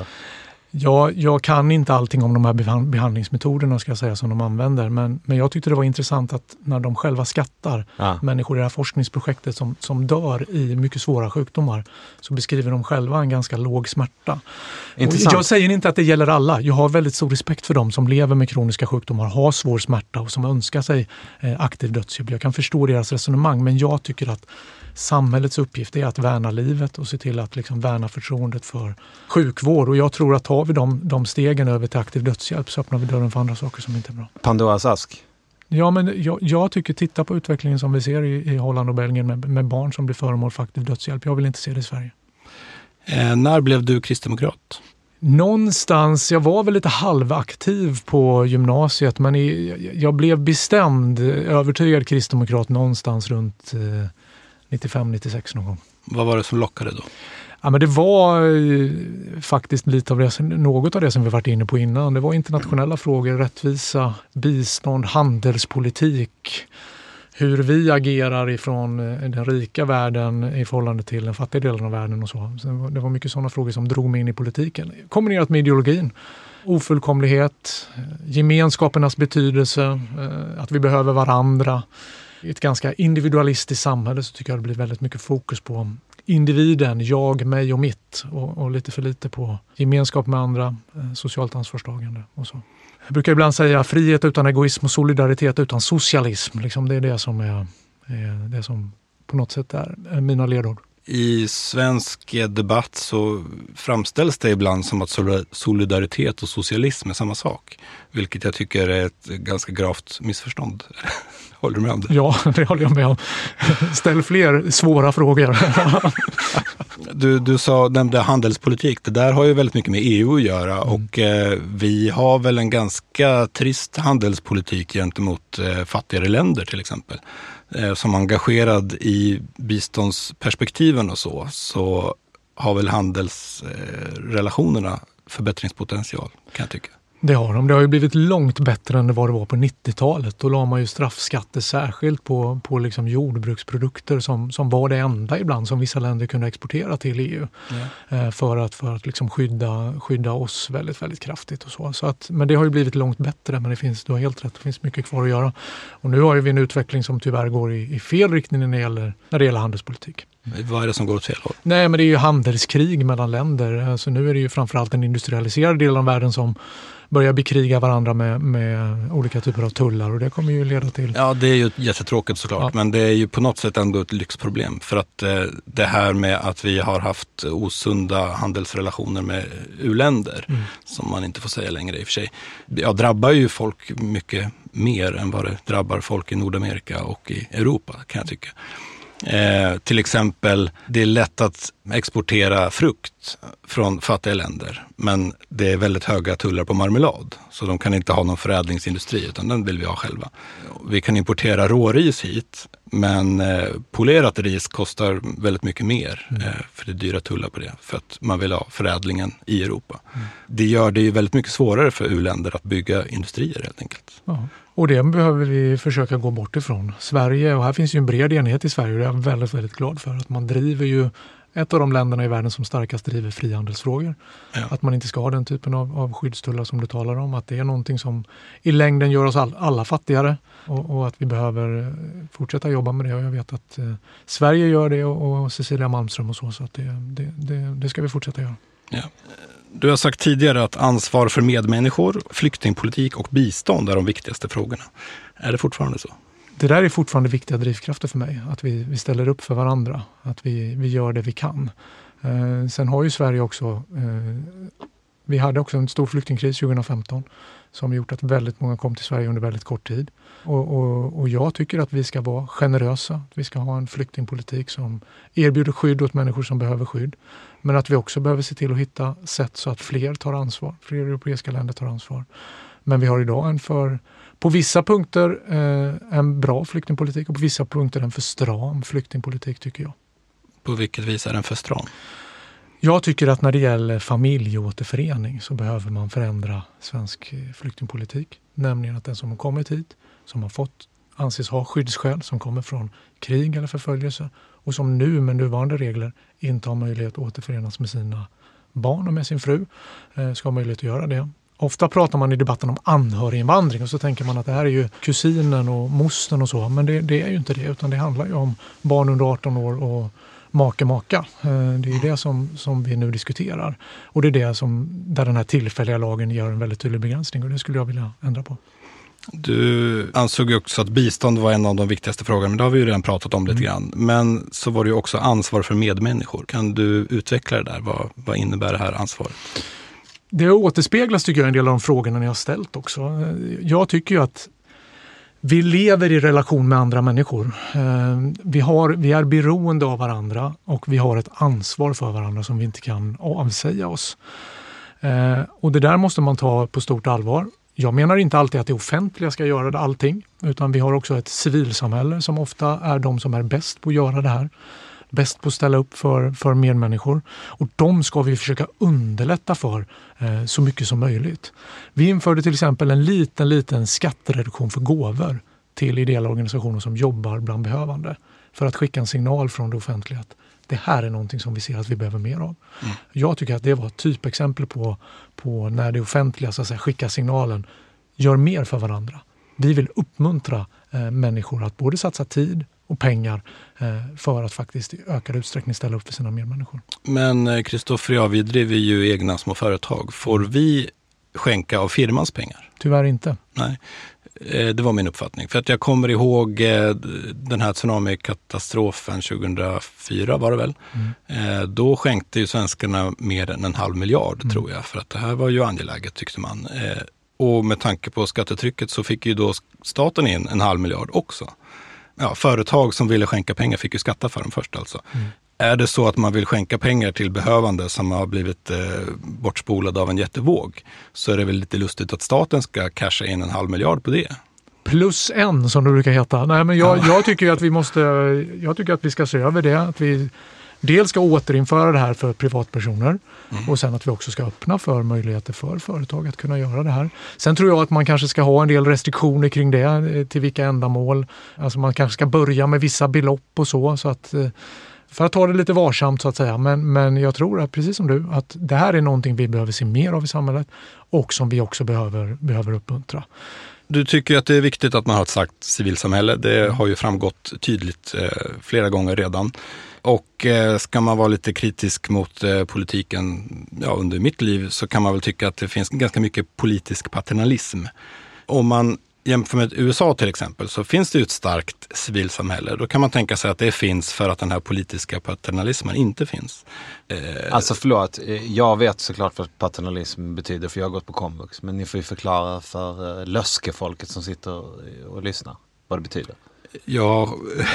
Ja, jag kan inte allting om de här behandlingsmetoderna ska jag säga som de använder, men, men jag tyckte det var intressant att när de själva skattar ja. människor i det här forskningsprojektet som, som dör i mycket svåra sjukdomar, så beskriver de själva en ganska låg smärta. Och jag säger inte att det gäller alla. Jag har väldigt stor respekt för dem som lever med kroniska sjukdomar, har svår smärta och som önskar sig eh, aktiv dödshjälp. Jag kan förstå deras resonemang, men jag tycker att samhällets uppgift är att värna livet och se till att liksom värna förtroendet för sjukvård. Och jag tror att tar vi de, de stegen över till aktiv dödshjälp så öppnar vi dörren för andra saker som inte är bra. Pandoras ask? Ja, men jag, jag tycker titta på utvecklingen som vi ser i, i Holland och Belgien med, med barn som blir föremål för aktiv dödshjälp. Jag vill inte se det i Sverige. Eh, när blev du kristdemokrat? Någonstans, jag var väl lite halvaktiv på gymnasiet, men i, jag blev bestämd, övertygad kristdemokrat någonstans runt eh, nittiofem nittiosex någon gång. Vad var det som lockade då? Ja, men det var eh, faktiskt lite av det, något av det som vi varit inne på innan. Det var internationella frågor, rättvisa, bistånd, handelspolitik, hur vi agerar ifrån den rika världen i förhållande till den fattiga delen av världen och så. Så det var mycket sådana frågor som drog mig in i politiken. Kombinerat med ideologin. Ofullkomlighet, gemenskapernas betydelse, att vi behöver varandra. I ett ganska individualistiskt samhälle så tycker jag det blir väldigt mycket fokus på individen, jag, mig och mitt och, och lite för lite på gemenskap med andra, eh, socialt ansvarstagande och så. Jag brukar ibland säga frihet utan egoism och solidaritet utan socialism. Liksom det är det som är, är det som på något sätt är, är mina ledord. I svensk debatt så framställs det ibland som att solidaritet och socialism är samma sak. Vilket jag tycker är ett ganska gravt missförstånd. Håller du med om det? Ja, det håller jag med om. Ställ fler svåra frågor. Du, du sa, nämnde handelspolitik. Det där har ju väldigt mycket med E U att göra. Mm. Och eh, vi har väl en ganska trist handelspolitik gentemot eh, fattigare länder till exempel. Eh, som engagerad i biståndsperspektiven och så, så har väl handelsrelationerna eh, förbättringspotential, kan jag tycka. Det har de. Det har ju blivit långt bättre än det var det var på nittiotalet. Då la man ju straffskatter särskilt på, på liksom jordbruksprodukter som, som var det enda ibland som vissa länder kunde exportera till E U. Ja. Eh, för att, för att liksom skydda, skydda oss väldigt, väldigt kraftigt och så. Så att, men det har ju blivit långt bättre, men det finns, du har helt rätt, det finns mycket kvar att göra. Och nu har ju vi en utveckling som tyvärr går i, i fel riktning när det gäller, när det gäller handelspolitik. Vad är det som går åt fel håll? Nej, men det är ju handelskrig mellan länder. Alltså nu är det ju framförallt den industrialiserade delen av världen som börjar bekriga varandra med, med olika typer av tullar, och det kommer ju leda till... Ja, det är ju jättetråkigt såklart, ja. Men det är ju på något sätt ändå ett lyxproblem, för att eh, det här med att vi har haft osunda handelsrelationer med u-länder, mm. som man inte får säga längre i och för sig, ja, drabbar ju folk mycket mer än vad det drabbar folk i Nordamerika och i Europa, kan jag tycka. Eh, till exempel, det är lätt att exportera frukt från fattiga länder, men det är väldigt höga tullar på marmelad, så de kan inte ha någon förädlingsindustri, utan den vill vi ha själva. Vi kan importera råris hit, men eh, polerat ris kostar väldigt mycket mer, mm. eh, för det är dyra tullar på det, för att man vill ha förädlingen i Europa. Mm. Det gör det ju väldigt mycket svårare för u-länder att bygga industrier helt enkelt. Ja. Och det behöver vi försöka gå bort ifrån. Sverige, och här finns ju en bred enighet i Sverige, och det är jag väldigt, väldigt glad för. Att man driver ju ett av de länderna i världen som starkast driver frihandelsfrågor. Ja. Att man inte ska ha den typen av, av skyddstullar som du talar om. Att det är någonting som i längden gör oss all, alla fattigare. Och, och att vi behöver fortsätta jobba med det. Och jag vet att eh, Sverige gör det, och, och Cecilia Malmström och så. Så att det, det, det, det ska vi fortsätta göra. Ja. Du har sagt tidigare att ansvar för medmänniskor, flyktingpolitik och bistånd är de viktigaste frågorna. Är det fortfarande så? Det där är fortfarande viktiga drivkrafter för mig. Att vi, vi ställer upp för varandra. Att vi, vi gör det vi kan. Eh, sen har ju Sverige också... Eh, vi hade också en stor flyktingkris tjugo femton som gjort att väldigt många kom till Sverige under väldigt kort tid. Och, och, och jag tycker att vi ska vara generösa. Vi ska ha en flyktingpolitik som erbjuder skydd åt människor som behöver skydd. Men att vi också behöver se till att hitta sätt så att fler tar ansvar. Fler europeiska länder tar ansvar. Men vi har idag en för, på vissa punkter eh, en bra flyktingpolitik, och på vissa punkter en för stram flyktingpolitik, tycker jag. På vilket vis är den för stram? Jag tycker att när det gäller familjeåterförening så behöver man förändra svensk flyktingpolitik. Nämligen att den som har kommit hit, som har fått anses ha skyddsskäl, som kommer från krig eller förföljelse, och som nu med nuvarande regler inte har möjlighet att återförenas med sina barn och med sin fru, ska ha möjlighet att göra det. Ofta pratar man i debatten om anhöriginvandring, och så tänker man att det här är ju kusinen och mostern och så, men det, det är ju inte det, utan det handlar ju om barn under arton år och make-maka. Det är det som, som vi nu diskuterar. Och det är det som, där den här tillfälliga lagen gör en väldigt tydlig begränsning, och det skulle jag vilja ändra på. Du ansåg ju också att bistånd var en av de viktigaste frågorna, men det har vi ju redan pratat om lite grann. Men så var det ju också ansvar för medmänniskor. Kan du utveckla det där? Vad, vad innebär det här ansvaret? Det återspeglas, tycker jag, en del av de frågorna ni har ställt också. Jag tycker ju att vi lever i relation med andra människor. Vi, har, vi är beroende av varandra, och vi har ett ansvar för varandra som vi inte kan avsäga oss. Och det där måste man ta på stort allvar. Jag menar inte alltid att det offentliga ska göra allting, utan vi har också ett civilsamhälle som ofta är de som är bäst på att göra det här. Bäst på att ställa upp för, för medmänniskor. Och de ska vi försöka underlätta för eh, så mycket som möjligt. Vi införde till exempel en liten, liten skattereduktion för gåvor till ideella organisationer som jobbar bland behövande. För att skicka en signal från det offentliga att det här är någonting som vi ser att vi behöver mer av. Mm. Jag tycker att det var ett typexempel på, på när det offentliga, så att säga, skickar signalen, gör mer för varandra. Vi vill uppmuntra eh, människor att både satsa tid och pengar för att faktiskt i ökad utsträckning ställa upp för sina medmänniskor. Men Kristoffer, ja, vi driver ju egna små företag. Får vi skänka av firmans pengar? Tyvärr inte. Nej, det var min uppfattning. För att jag kommer ihåg den här tsunamikatastrofen tjugohundrafyra var det väl. Mm. Då skänkte ju svenskarna mer än en halv miljard mm. tror jag. För att det här var ju angeläget tyckte man. Och med tanke på skattetrycket så fick ju då staten in en halv miljard också. Ja, företag som ville skänka pengar fick ju skatta för dem först alltså. Mm. Är det så att man vill skänka pengar till behövande som har blivit eh, bortspolade av en jättevåg, så är det väl lite lustigt att staten ska casha in en halv miljard på det. Plus en som det brukar heta. Nej, men jag, jag tycker att vi måste, jag tycker att vi ska se över det. Att vi dels ska återinföra det här för privatpersoner mm. och sen att vi också ska öppna för möjligheter för företag att kunna göra det här. Sen tror jag att man kanske ska ha en del restriktioner kring det, till vilka ändamål. Alltså man kanske ska börja med vissa belopp och så, så att för att ta det lite varsamt så att säga. Men, men jag tror att precis som du, att det här är någonting vi behöver se mer av i samhället och som vi också behöver, behöver uppmuntra. Du tycker att det är viktigt att man har ett starkt civilsamhälle. Det har ju framgått tydligt eh, flera gånger redan. Och eh, ska man vara lite kritisk mot eh, politiken ja, under mitt liv, så kan man väl tycka att det finns ganska mycket politisk paternalism. Om man jämför med U S A till exempel, så finns det ju ett starkt civilsamhälle. Då kan man tänka sig att det finns för att den här politiska paternalismen inte finns. Eh, alltså förlåt, jag vet såklart vad paternalism betyder, för jag har gått på komvux. Men ni får ju förklara för löskefolket som sitter och lyssnar vad det betyder. Ja,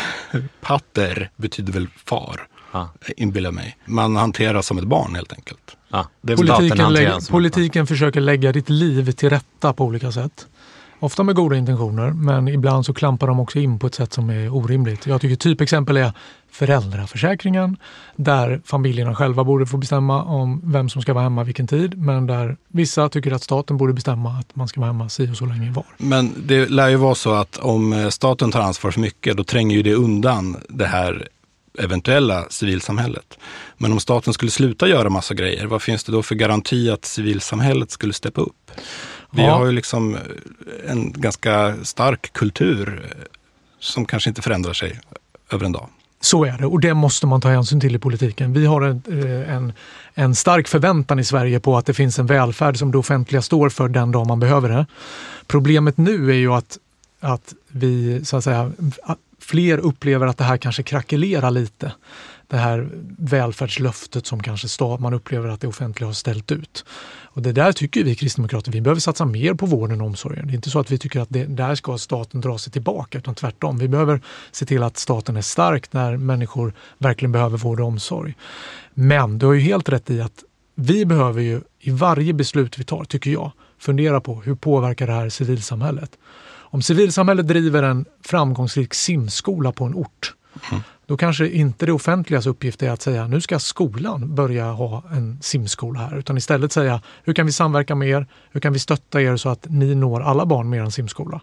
pater betyder väl far, ah. inbillar mig. Man hanterar som ett barn helt enkelt. Ah. Det politiken lägger, politiken försöker lägga ditt liv till rätta på olika sätt. Ofta med goda intentioner, men ibland så klampar de också in på ett sätt som är orimligt. Jag tycker typexempel är föräldraförsäkringen, där familjerna själva borde få bestämma om vem som ska vara hemma vilken tid, men där vissa tycker att staten borde bestämma att man ska vara hemma si och så länge var. Men det lär ju vara så att om staten tar ansvar för mycket, då tränger ju det undan det här eventuella civilsamhället. Men om staten skulle sluta göra massa grejer, vad finns det då för garanti att civilsamhället skulle steppa upp? Vi ja. har ju liksom en ganska stark kultur som kanske inte förändrar sig över en dag. Så är det, och det måste man ta hänsyn till i politiken. Vi har en, en, en stark förväntan i Sverige på att det finns en välfärd som det offentliga står för den dag man behöver det. Problemet nu är ju att, att vi så att säga, fler upplever att det här kanske krackelerar lite. Det här välfärdslöftet som kanske stad, man upplever att det offentliga har ställt ut. Och det där tycker vi kristdemokrater, vi behöver satsa mer på vården och omsorgen. Det är inte så att vi tycker att det, där ska staten dra sig tillbaka, utan tvärtom. Vi behöver se till att staten är stark när människor verkligen behöver vård och omsorg. Men du har ju helt rätt i att vi behöver ju i varje beslut vi tar, tycker jag, fundera på hur påverkar det här civilsamhället. Om civilsamhället driver en framgångsrik simskola på en ort, mm. då kanske inte det offentligas uppgift är att säga nu ska skolan börja ha en simskola här, utan istället säga hur kan vi samverka med er, hur kan vi stötta er så att ni når alla barn med en simskola.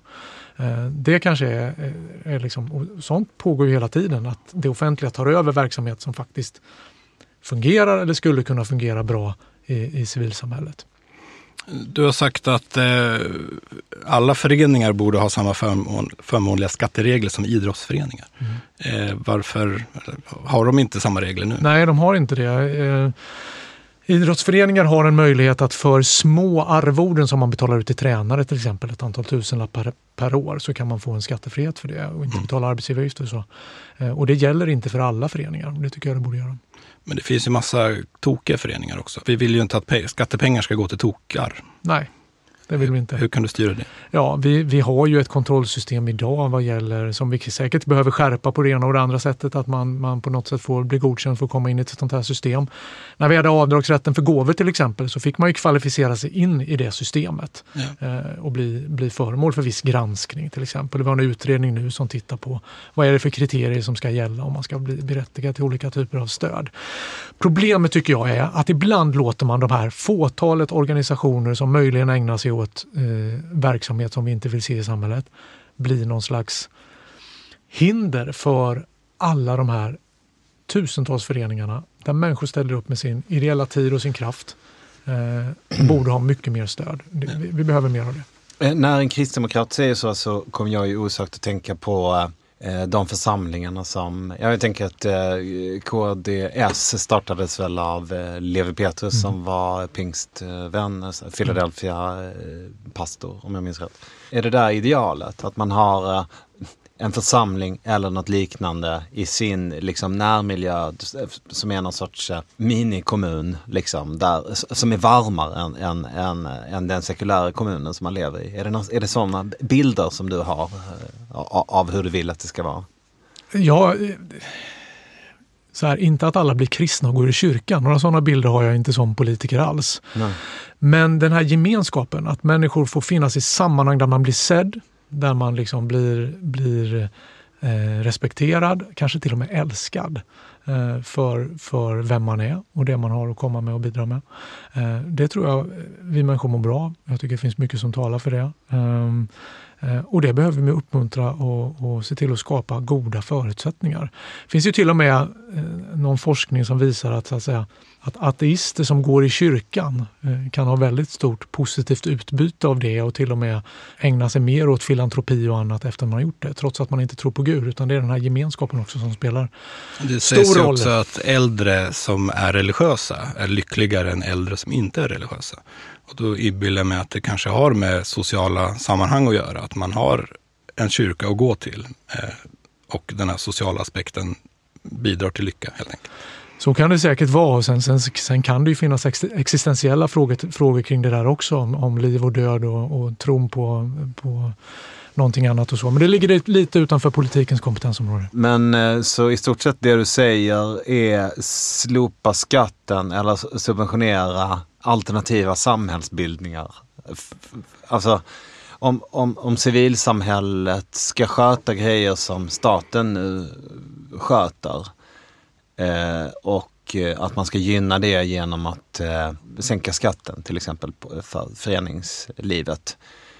Det kanske är, är liksom, och sånt pågår ju hela tiden, att det offentliga tar över verksamhet som faktiskt fungerar eller skulle kunna fungera bra i, i civilsamhället. Du har sagt att eh, alla föreningar borde ha samma förmån, förmånliga skatteregler som idrottsföreningar. Mm. Eh, varför har de inte samma regler nu? Nej, de har inte det. Eh, idrottsföreningar har en möjlighet att för små arvoden som man betalar ut till tränare, till exempel ett antal tusenlappar per, per år, så kan man få en skattefrihet för det och inte mm. betala arbetsgivaravgifter och så. Eh, och det gäller inte för alla föreningar. Det tycker jag det borde göra. Men det finns ju massa tokiga föreningar också. Vi vill ju inte att pe- skattepengar ska gå till tokar. Nej, det vill vi inte. Hur kan du styra det? Ja, vi, vi har ju ett kontrollsystem idag vad gäller, som vi säkert behöver skärpa på det ena och det andra sättet, att man, man på något sätt får bli godkänd för att komma in i ett sånt här system. När vi hade avdragsrätten för gåvor till exempel, så fick man ju kvalificera sig in i det systemet ja. eh, och bli, bli föremål för viss granskning till exempel. Det var en utredning nu som tittar på vad är det för kriterier som ska gälla om man ska bli berättigad till olika typer av stöd. Problemet tycker jag är att ibland låter man de här fåtalet organisationer som möjligen ägnar sig åt eh, verksamhet som vi inte vill se i samhället bli någon slags hinder för alla de här tusentals föreningarna där människor ställer upp med sin ideella tid och sin kraft. Eh, borde ha mycket mer stöd. Det, vi, vi behöver mer av det. När en kristdemokrat säger så, så kommer jag ju osökt att tänka på de församlingarna som, jag tänker att K D S startades väl av Levi Petrus mm. som var pingstvän, Philadelphia pastor om jag minns rätt. Är det där idealet? Att man har en församling eller något liknande i sin liksom närmiljö som är någon sorts minikommun liksom, där, som är varmare än, än, än, än den sekulära kommunen som man lever i. Är det, någon, är det sådana bilder som du har av hur du vill att det ska vara? Ja, så här, inte att alla blir kristna och går i kyrkan. Några sådana bilder har jag inte som politiker alls. Nej. Men den här gemenskapen, att människor får finnas i sammanhang där man blir sedd, där man liksom blir, blir eh, respekterad, kanske till och med älskad eh, för, för vem man är och det man har att komma med och bidra med. Eh, det tror jag vi människor mår bra. Jag tycker det finns mycket som talar för det. Eh, eh, och det behöver vi uppmuntra och, och se till att skapa goda förutsättningar. Det finns ju till och med eh, någon forskning som visar att, så att säga, att ateister som går i kyrkan eh, kan ha väldigt stort positivt utbyte av det och till och med ägna sig mer åt filantropi och annat efter man har gjort det, trots att man inte tror på Gud, utan det är den här gemenskapen också som spelar det stor roll. Det sägs också att äldre som är religiösa är lyckligare än äldre som inte är religiösa. Och då inbillar jag mig att det kanske har med sociala sammanhang att göra, att man har en kyrka att gå till eh, och den här sociala aspekten bidrar till lycka helt enkelt. Så kan det säkert vara och sen, sen, sen kan det ju finnas ex, existentiella frågor, frågor kring det där också om, om liv och död och, och tron på, på någonting annat och så. Men det ligger lite utanför politikens kompetensområde. Men så i stort sett det du säger är slopa skatten eller subventionera alternativa samhällsbildningar. Alltså om, om, om civilsamhället ska sköta grejer som staten nu sköter Eh, och eh, att man ska gynna det genom att eh, sänka skatten till exempel på, för föreningslivet.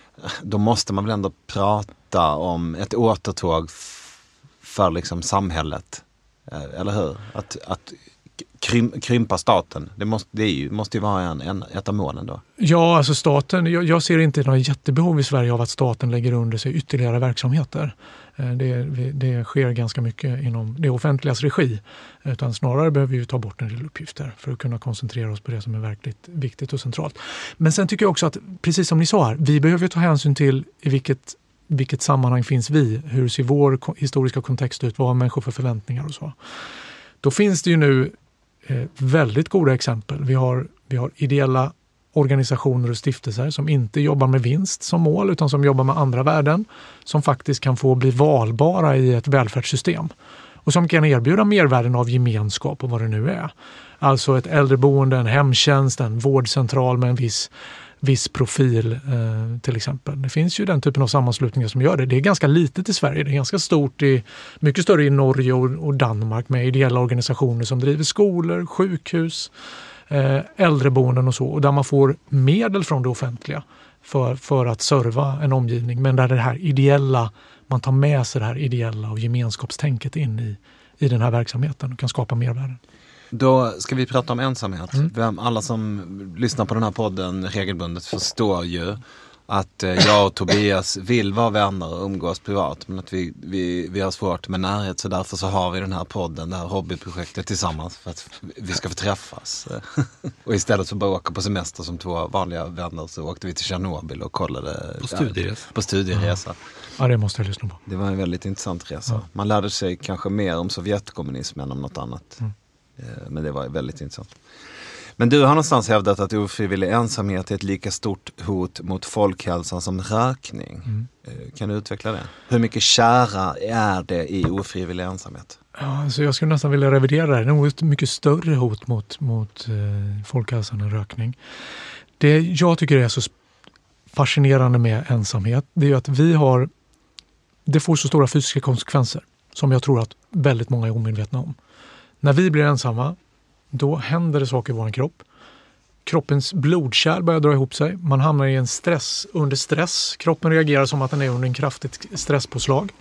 Då måste man väl ändå prata om ett återtåg f- för liksom samhället. Eh, eller hur? Att, att krym, krympa staten. Det måste, det är ju, måste ju vara en, en, ett av målen då. Ja, alltså staten, jag, jag ser inte några jättebehov i Sverige av att staten lägger under sig ytterligare verksamheter. Det, det sker ganska mycket inom det offentligas regi, utan snarare behöver vi ta bort en del uppgifter för att kunna koncentrera oss på det som är verkligt viktigt och centralt. Men sen tycker jag också att, precis som ni sa här, vi behöver ta hänsyn till i vilket, vilket sammanhang finns vi, hur ser vår historiska kontext ut, vad har människor för förväntningar och så. Då finns det ju nu eh, väldigt goda exempel. Vi har, vi har ideella organisationer och stiftelser som inte jobbar med vinst som mål utan som jobbar med andra värden som faktiskt kan få bli valbara i ett välfärdssystem och som kan erbjuda mervärden av gemenskap och vad det nu är. Alltså ett äldreboende, en hemtjänst, en vårdcentral med en viss, viss profil eh, till exempel. Det finns ju den typen av sammanslutningar som gör det. Det är ganska litet i Sverige. Det är ganska stort i, mycket större i Norge och, och Danmark med ideella organisationer som driver skolor, sjukhus, äldreboenden och så, och där man får medel från det offentliga för, för att serva en omgivning, men där det här ideella, man tar med sig det här ideella och gemenskapstänket in i, i den här verksamheten och kan skapa mervärden. Då ska vi prata om ensamhet. Mm. Vem, alla som lyssnar på den här podden regelbundet förstår ju att jag och Tobias vill vara vänner och umgås privat, men att vi, vi, vi har svårt med närhet, så därför så har vi den här podden, det här hobbyprojektet tillsammans för att vi ska få träffas. Och istället för bara åka på semester som två vanliga vänner så åkte vi till Tjernobyl och kollade på studieresa. Ja, på studieresa. Ja, det måste jag lyssna på. Det var en väldigt intressant resa. Ja. Man lärde sig kanske mer om Sovjetkommunismen än om något annat. Mm. Men det var väldigt intressant. Men du har någonstans hävdat att ofrivillig ensamhet är ett lika stort hot mot folkhälsan som rökning. Mm. Kan du utveckla det? Hur mycket kära är det i ofrivillig ensamhet? Ja, alltså jag skulle nästan vilja revidera det. Det är nog ett mycket större hot mot, mot eh, folkhälsan än rökning. Det jag tycker är så fascinerande med ensamhet, det är ju att vi har, det får så stora fysiska konsekvenser som jag tror att väldigt många är omedvetna om. När vi blir ensamma, då händer det saker i vår kropp. Kroppens blodkärl börjar dra ihop sig. Man hamnar i en stress, under stress. Kroppen reagerar som att den är under en kraftigt stresspåslag.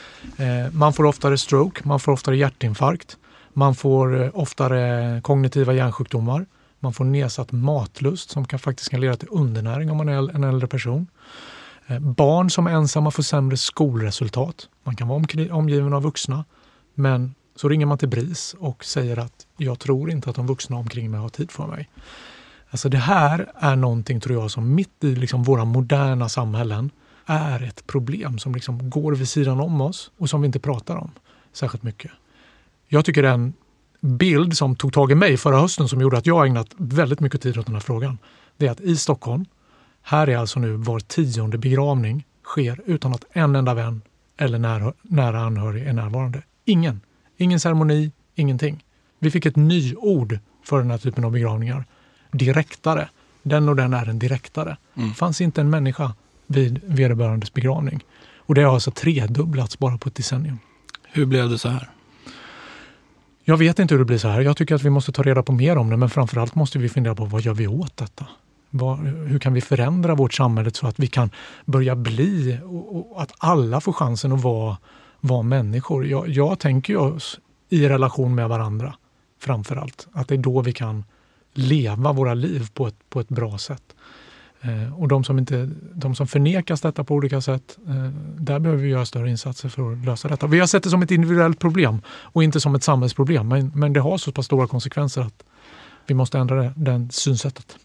Eh, man får oftare stroke, man får oftare hjärtinfarkt. Man får eh, oftare kognitiva hjärnsjukdomar. Man får nedsatt matlust som kan faktiskt kan leda till undernäring om man är en äldre person. Eh, barn som är ensamma får sämre skolresultat. Man kan vara omkring, omgiven av vuxna, men så ringer man till BRIS och säger att jag tror inte att de vuxna omkring mig har tid för mig. Alltså det här är någonting, tror jag, som mitt i liksom våra moderna samhällen är ett problem som liksom går vid sidan om oss och som vi inte pratar om särskilt mycket. Jag tycker en bild som tog tag i mig förra hösten som gjorde att jag ägnat väldigt mycket tid åt den här frågan, det är att i Stockholm, här är alltså nu var tionde begravning sker utan att en enda vän eller nära, nära anhörig är närvarande. Ingen. Ingen ceremoni, ingenting. Vi fick ett nyord för den här typen av begravningar. Direktare. Den och den är en direktare. Mm. Det fanns inte en människa vid vederbörandes begravning. Och det har alltså tredubblats bara på ett decennium. Hur blev det så här? Jag vet inte hur det blir så här. Jag tycker att vi måste ta reda på mer om det, men framförallt måste vi fundera på vad gör vi åt detta? Vad, hur kan vi förändra vårt samhälle så att vi kan börja bli och, och att alla får chansen att vara, vara människor. Jag, jag tänker oss i relation med varandra framförallt. Att det är då vi kan leva våra liv på ett, på ett bra sätt. Eh, och de som, inte, de som förnekas detta på olika sätt, eh, där behöver vi göra större insatser för att lösa detta. Vi har sett det som ett individuellt problem och inte som ett samhällsproblem. Men, men det har så pass stora konsekvenser att vi måste ändra det, den synsättet.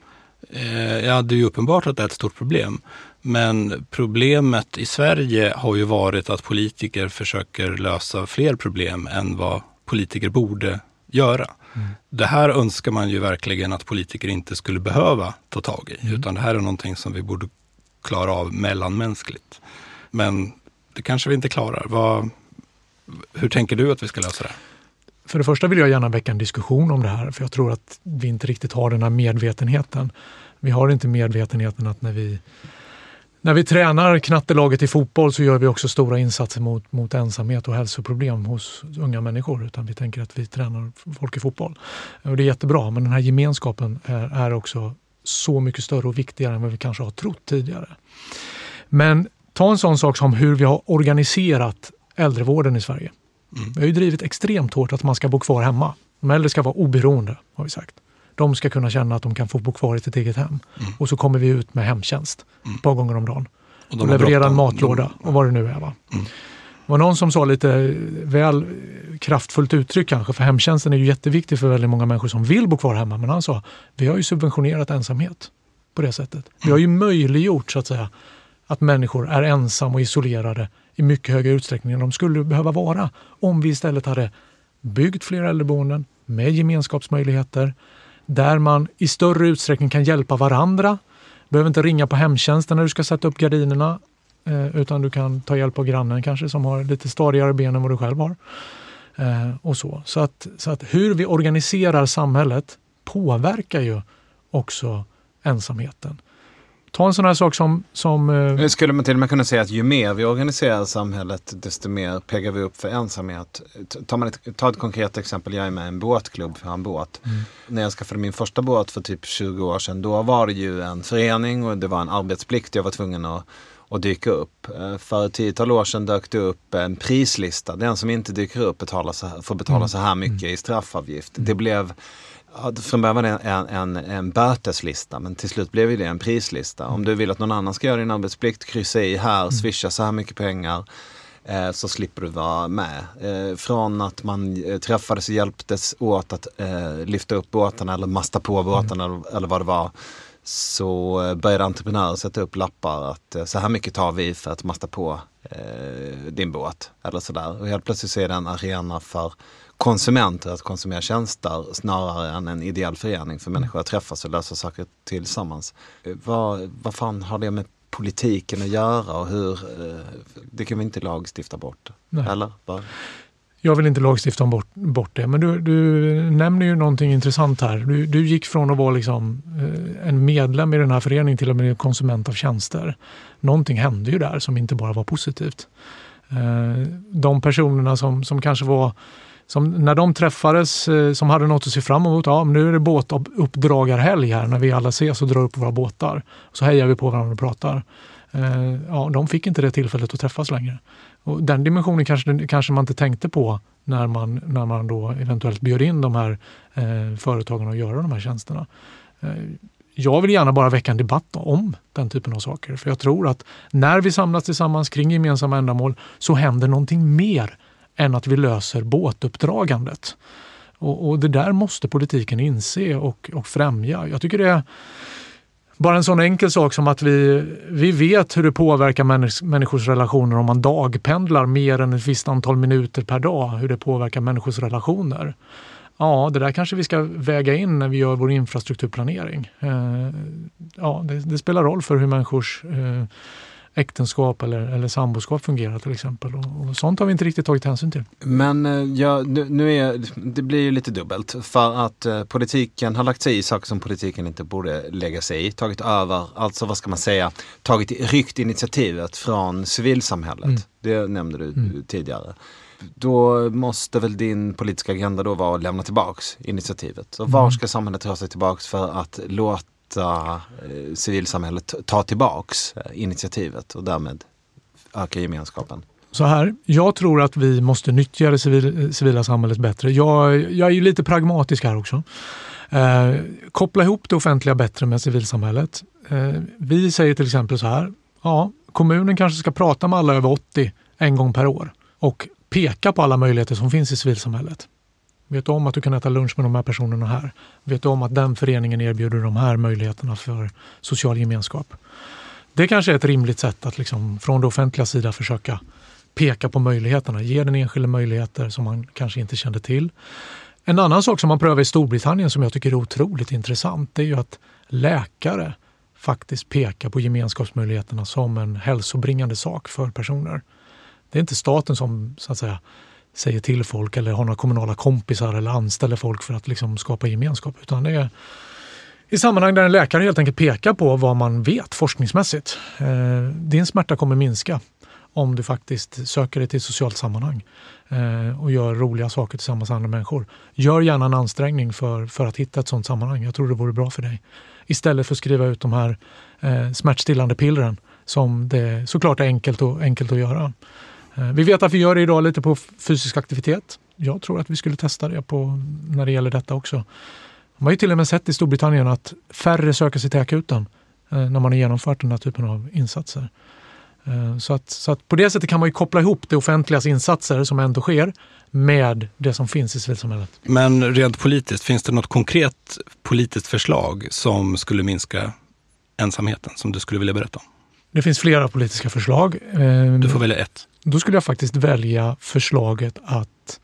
Ja, det är ju uppenbart att det är ett stort problem. Men problemet i Sverige har ju varit att politiker försöker lösa fler problem än vad politiker borde göra. Mm. Det här önskar man ju verkligen att politiker inte skulle behöva ta tag i. Mm. Utan det här är någonting som vi borde klara av mellanmänskligt. Men det kanske vi inte klarar. Vad, hur tänker du att vi ska lösa det? För det första vill jag gärna väcka en diskussion om det här, för jag tror att vi inte riktigt har den här medvetenheten. Vi har inte medvetenheten att när vi, när vi tränar knattelaget i fotboll så gör vi också stora insatser mot, mot ensamhet och hälsoproblem hos unga människor, utan vi tänker att vi tränar folk i fotboll. Och det är jättebra, men den här gemenskapen är, är också så mycket större och viktigare än vad vi kanske har trott tidigare. Men ta en sån sak som hur vi har organiserat äldrevården i Sverige. Mm. Vi har ju drivit extremt hårt att man ska bo kvar hemma. De äldre ska vara oberoende, har vi sagt. De ska kunna känna att de kan få bo kvar i sitt eget hem. Mm. Och så kommer vi ut med hemtjänst mm. ett par gånger om dagen. Och, och levererar en matlåda de, och vad det nu är. Va? Mm. Det var någon som sa lite väl kraftfullt uttryck kanske, för hemtjänsten är ju jätteviktig för väldigt många människor som vill bo kvar hemma. Men han sa, vi har ju subventionerat ensamhet på det sättet. Mm. Vi har ju möjliggjort så att säga att människor är ensamma och isolerade i mycket högre utsträckning än de skulle behöva vara om vi istället hade byggt fler äldreboenden med gemenskapsmöjligheter där man i större utsträckning kan hjälpa varandra. Du behöver inte ringa på hemtjänsten när du ska sätta upp gardinerna eh, utan du kan ta hjälp av grannen kanske som har lite stadigare ben än vad du själv har. Eh, och så. Så, att, så att hur vi organiserar samhället påverkar ju också ensamheten. Ta en sån här sak som... som eh... Skulle man till och med kunna säga att ju mer vi organiserar samhället desto mer pekar vi upp för ensamhet. Ta, man ett, ta ett konkret exempel, jag är med i en båtklubb för en båt. Mm. När jag skaffade min första båt för typ tjugo år sedan, då var det ju en förening och det var en arbetsplikt jag var tvungen att, att dyka upp. För ett tiotal år sedan dök det upp en prislista. Den som inte dyker upp betalar så här, får betala mm. så här mycket mm. i straffavgift. Mm. Det blev... Ja, från början var det en, en, en böteslista, men till slut blev det en prislista. Om du vill att någon annan ska göra din arbetsplikt, kryssa i här, swisha så här mycket pengar, eh, så slipper du vara med. Eh, från att man eh, träffades och hjälptes åt att eh, lyfta upp båtarna eller masta på båtarna mm. eller, eller vad det var, så eh, började entreprenörer sätta upp lappar att eh, så här mycket tar vi för att masta på eh, din båt eller sådär. Och helt plötsligt så är det en arena för konsumenter att konsumera tjänster snarare än en ideell förening för människor att träffas och lösa saker tillsammans. Vad, vad fan har det med politiken att göra och hur, det kan vi inte lagstifta bort? Nej. Eller? Bara... Jag vill inte lagstifta bort, bort det, men du, du nämner ju någonting intressant här. Du, du gick från att vara liksom, eh, en medlem i den här föreningen till att bli konsument av tjänster. Någonting hände ju där som inte bara var positivt. Eh, de personerna som, som kanske var Som när de träffades, som hade något att se fram emot, ja, nu är det båtuppdragarhelg här när vi alla ses och drar upp våra båtar. Så hejar vi på varandra och pratar. Ja, de fick inte det tillfället att träffas längre. Och den dimensionen kanske, kanske man inte tänkte på när man, när man då eventuellt bjöd in de här eh, företagen att göra de här tjänsterna. Eh, jag vill gärna bara väcka en debatt om den typen av saker. För jag tror att när vi samlas tillsammans kring gemensamma ändamål så händer någonting mer än att vi löser båtuppdragandet. Och, och det där måste politiken inse och, och främja. Jag tycker det är bara en sån enkel sak som att vi, vi vet hur det påverkar människ, människors relationer om man dagpendlar mer än ett visst antal minuter per dag. Hur det påverkar människors relationer. Ja, det där kanske vi ska väga in när vi gör vår infrastrukturplanering. Eh, ja, det, det spelar roll för hur människors eh, äktenskap eller, eller samboskap fungerar till exempel. Och, och sånt har vi inte riktigt tagit hänsyn till. Men ja, nu, nu är, det blir ju lite dubbelt för att eh, politiken har lagt sig i saker som politiken inte borde lägga sig i. Tagit över, alltså vad ska man säga, tagit ryckt initiativet från civilsamhället. Mm. Det nämnde du mm. tidigare. Då måste väl din politiska agenda då vara att lämna tillbaks initiativet. Och var mm. ska samhället ta sig tillbaks för att låta eh, civilsamhället ta tillbaks eh, initiativet och därmed öka gemenskapen? Så här, jag tror att vi måste nyttja det civil, civila samhället bättre. Jag, jag är ju lite pragmatisk här också. Eh, koppla ihop det offentliga bättre med civilsamhället. Eh, vi säger till exempel så här, ja, kommunen kanske ska prata med alla över åttio en gång per år och peka på alla möjligheter som finns i civilsamhället. Vet du om att du kan äta lunch med de här personerna här? Vet du om att den föreningen erbjuder de här möjligheterna för social gemenskap? Det kanske är ett rimligt sätt att liksom från det offentliga sida försöka peka på möjligheterna. Ge den enskilda möjligheter som man kanske inte kände till. En annan sak som man prövar i Storbritannien som jag tycker är otroligt intressant, det är ju att läkare faktiskt pekar på gemenskapsmöjligheterna som en hälsobringande sak för personer. Det är inte staten som så att säga säger till folk eller har några kommunala kompisar eller anställer folk för att liksom skapa gemenskap, utan det är i sammanhang där en läkare helt enkelt pekar på vad man vet forskningsmässigt. Eh, din smärta kommer minska om du faktiskt söker dig till ett socialt sammanhang eh, och gör roliga saker tillsammans med andra människor. Gör gärna en ansträngning för, för att hitta ett sådant sammanhang. Jag tror det vore bra för dig. Istället för att skriva ut de här eh, smärtstillande pillren som det såklart är enkelt, och, enkelt att göra. Eh, vi vet att vi gör det idag lite på fysisk aktivitet. Jag tror att vi skulle testa det på, när det gäller detta också. Man har ju till och med sett i Storbritannien att färre söker sig till akuten eh, när man har genomfört den här typen av insatser. Eh, så, att, så att på det sättet kan man ju koppla ihop det offentligas insatser som ändå sker med det som finns i civilsamhället. Men rent politiskt, finns det något konkret politiskt förslag som skulle minska ensamheten som du skulle vilja berätta om? Det finns flera politiska förslag. Eh, du får välja ett. Då skulle jag faktiskt välja förslaget att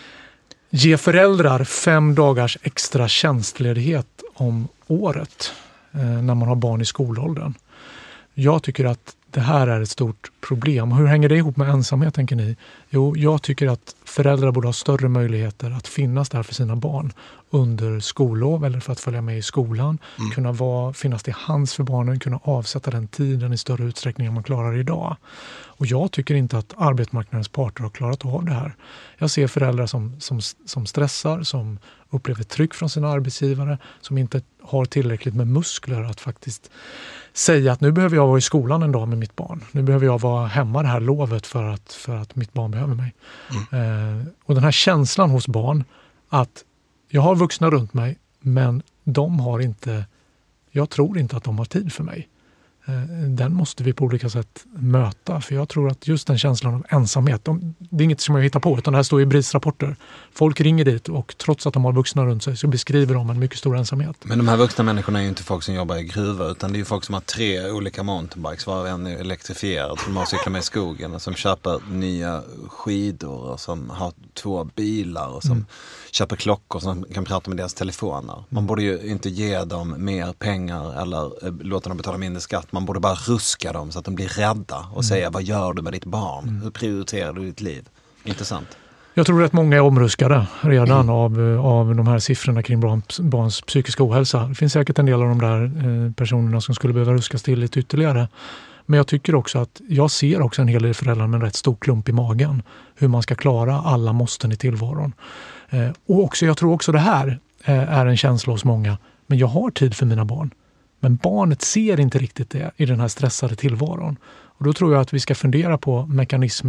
ge föräldrar fem dagars extra tjänstledighet om året eh, när man har barn i skolåldern. Jag tycker att det här är ett stort problem. Hur hänger det ihop med ensamhet, tänker ni? Jo, jag tycker att föräldrar borde ha större möjligheter att finnas där för sina barn under skollov eller för att följa med i skolan. Mm. Kunna vara, finnas till hands för barnen, kunna avsätta den tiden i större utsträckning än man klarar idag. Och jag tycker inte att arbetsmarknadens parter har klarat av det här. Jag ser föräldrar som, som, som stressar, som upplever tryck från sina arbetsgivare, som inte har tillräckligt med muskler att faktiskt säga att nu behöver jag vara i skolan en dag med mitt barn. Nu behöver jag vara hemma det här lovet för att, för att mitt barn behöver mig. Mm. Eh, och den här känslan hos barn att jag har vuxna runt mig, men de har inte, jag tror inte att de har tid för mig. Den måste vi på olika sätt möta. För jag tror att just den känslan av ensamhet, de, det är inget som jag hittar på, utan det här står i B R I S rapporter. Folk ringer dit och trots att de har vuxna runt sig så beskriver de en mycket stor ensamhet. Men de här vuxna människorna är ju inte folk som jobbar i gruvor, utan det är ju folk som har tre olika mountainbikes, var en är elektrifierad, som har cyklat med i skogen och som köper nya skidor och som har två bilar och som mm. köper klockor som kan prata med deras telefoner. Man borde ju inte ge dem mer pengar eller eh, låta dem betala mindre skatt. Man borde bara ruska dem så att de blir rädda och mm. säga, vad gör du med ditt barn? Mm. Hur prioriterar du ditt liv? Intressant. Jag tror att många är omruskade redan mm. av, av de här siffrorna kring barns, barns psykiska ohälsa. Det finns säkert en del av de där eh, personerna som skulle behöva ruskas till lite ytterligare. Men jag tycker också att jag ser också en hel del föräldrar med en rätt stor klump i magen. Hur man ska klara alla måsten i tillvaron. Eh, och också, jag tror också det här eh, är en känsla hos många. Men jag har tid för mina barn. Men barnet ser inte riktigt det i den här stressade tillvaron. Och då tror jag att vi ska fundera på mekanismer som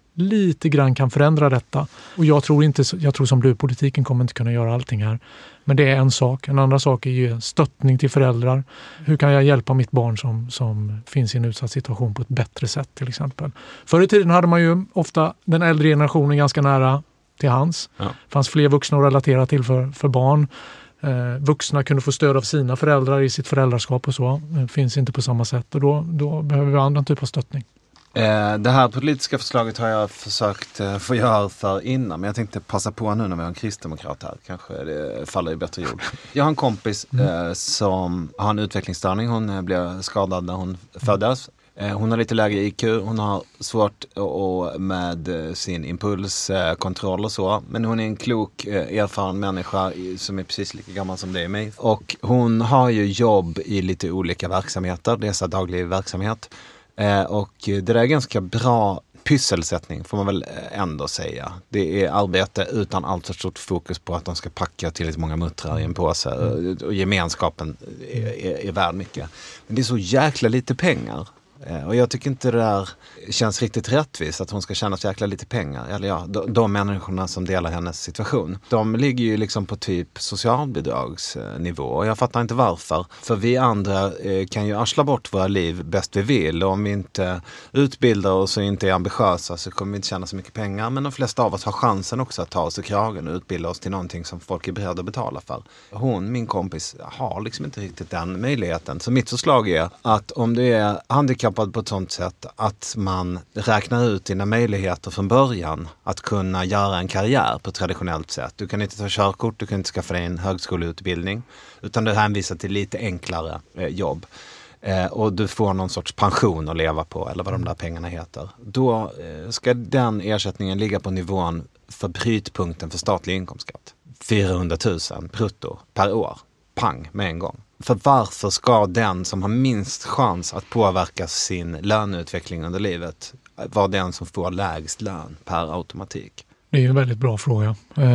lite grann kan förändra detta. Och jag tror inte, jag tror som du, politiken kommer inte kunna göra allting här. Men det är en sak. En andra sak är ju stöttning till föräldrar. Hur kan jag hjälpa mitt barn som, som finns i en utsatt situation på ett bättre sätt till exempel. Förr i tiden hade man ju ofta den äldre generationen ganska nära till hands. Ja. Det fanns fler vuxna att relatera till för, för barn. Eh, vuxna kunde få stöd av sina föräldrar i sitt föräldraskap och så. Det finns inte på samma sätt och då, då behöver vi annan typ av stöttning. Eh, det här politiska förslaget har jag försökt eh, få göra för innan, men jag tänkte passa på nu när vi har en kristdemokrat här. Kanske det faller i bättre jord. Jag har en kompis eh, som har en utvecklingsstörning. Hon eh, blev skadad när hon föddes. Eh, hon har lite lägre I Q. Hon har svårt och med sin impulskontroll och så. Men hon är en klok, eh, erfaren människa som är precis lika gammal som det är mig. Och hon har ju jobb i lite olika verksamheter. Det är så daglig verksamhet. Eh, och det där är ganska bra pysselsättning får man väl ändå säga. Det är arbete utan allt för stort fokus på att de ska packa till många muttrar i en påse. Mm. Och gemenskapen är, är, är värd mycket. Men det är så jäkla lite pengar. Och jag tycker inte det där känns riktigt rättvist att hon ska tjäna så jäkla lite pengar. Eller ja, de, de människorna som delar hennes situation. De ligger ju liksom på typ socialbidragsnivå. Och jag fattar inte varför. För vi andra eh, kan ju arsla bort våra liv bäst vi vill. Och om vi inte utbildar oss och inte är ambitiösa så kommer vi inte tjäna så mycket pengar. Men de flesta av oss har chansen också att ta oss i kragen och utbilda oss till någonting som folk är beredda att betala för. Hon, min kompis, har liksom inte riktigt den möjligheten. Så mitt förslag är att om du är handikappad på ett sånt sätt att man räknar ut dina möjligheter från början att kunna göra en karriär på ett traditionellt sätt. Du kan inte ta körkort, du kan inte skaffa dig en högskoleutbildning utan du hänvisar till lite enklare eh, jobb. Eh, och du får någon sorts pension att leva på eller vad de där pengarna heter. Då eh, ska den ersättningen ligga på nivån för brytpunkten för statlig inkomstskatt. fyrahundratusen brutto per år. Pang med en gång. För varför ska den som har minst chans att påverka sin löneutveckling under livet vara den som får lägst lön per automatik? Det är ju en väldigt bra fråga.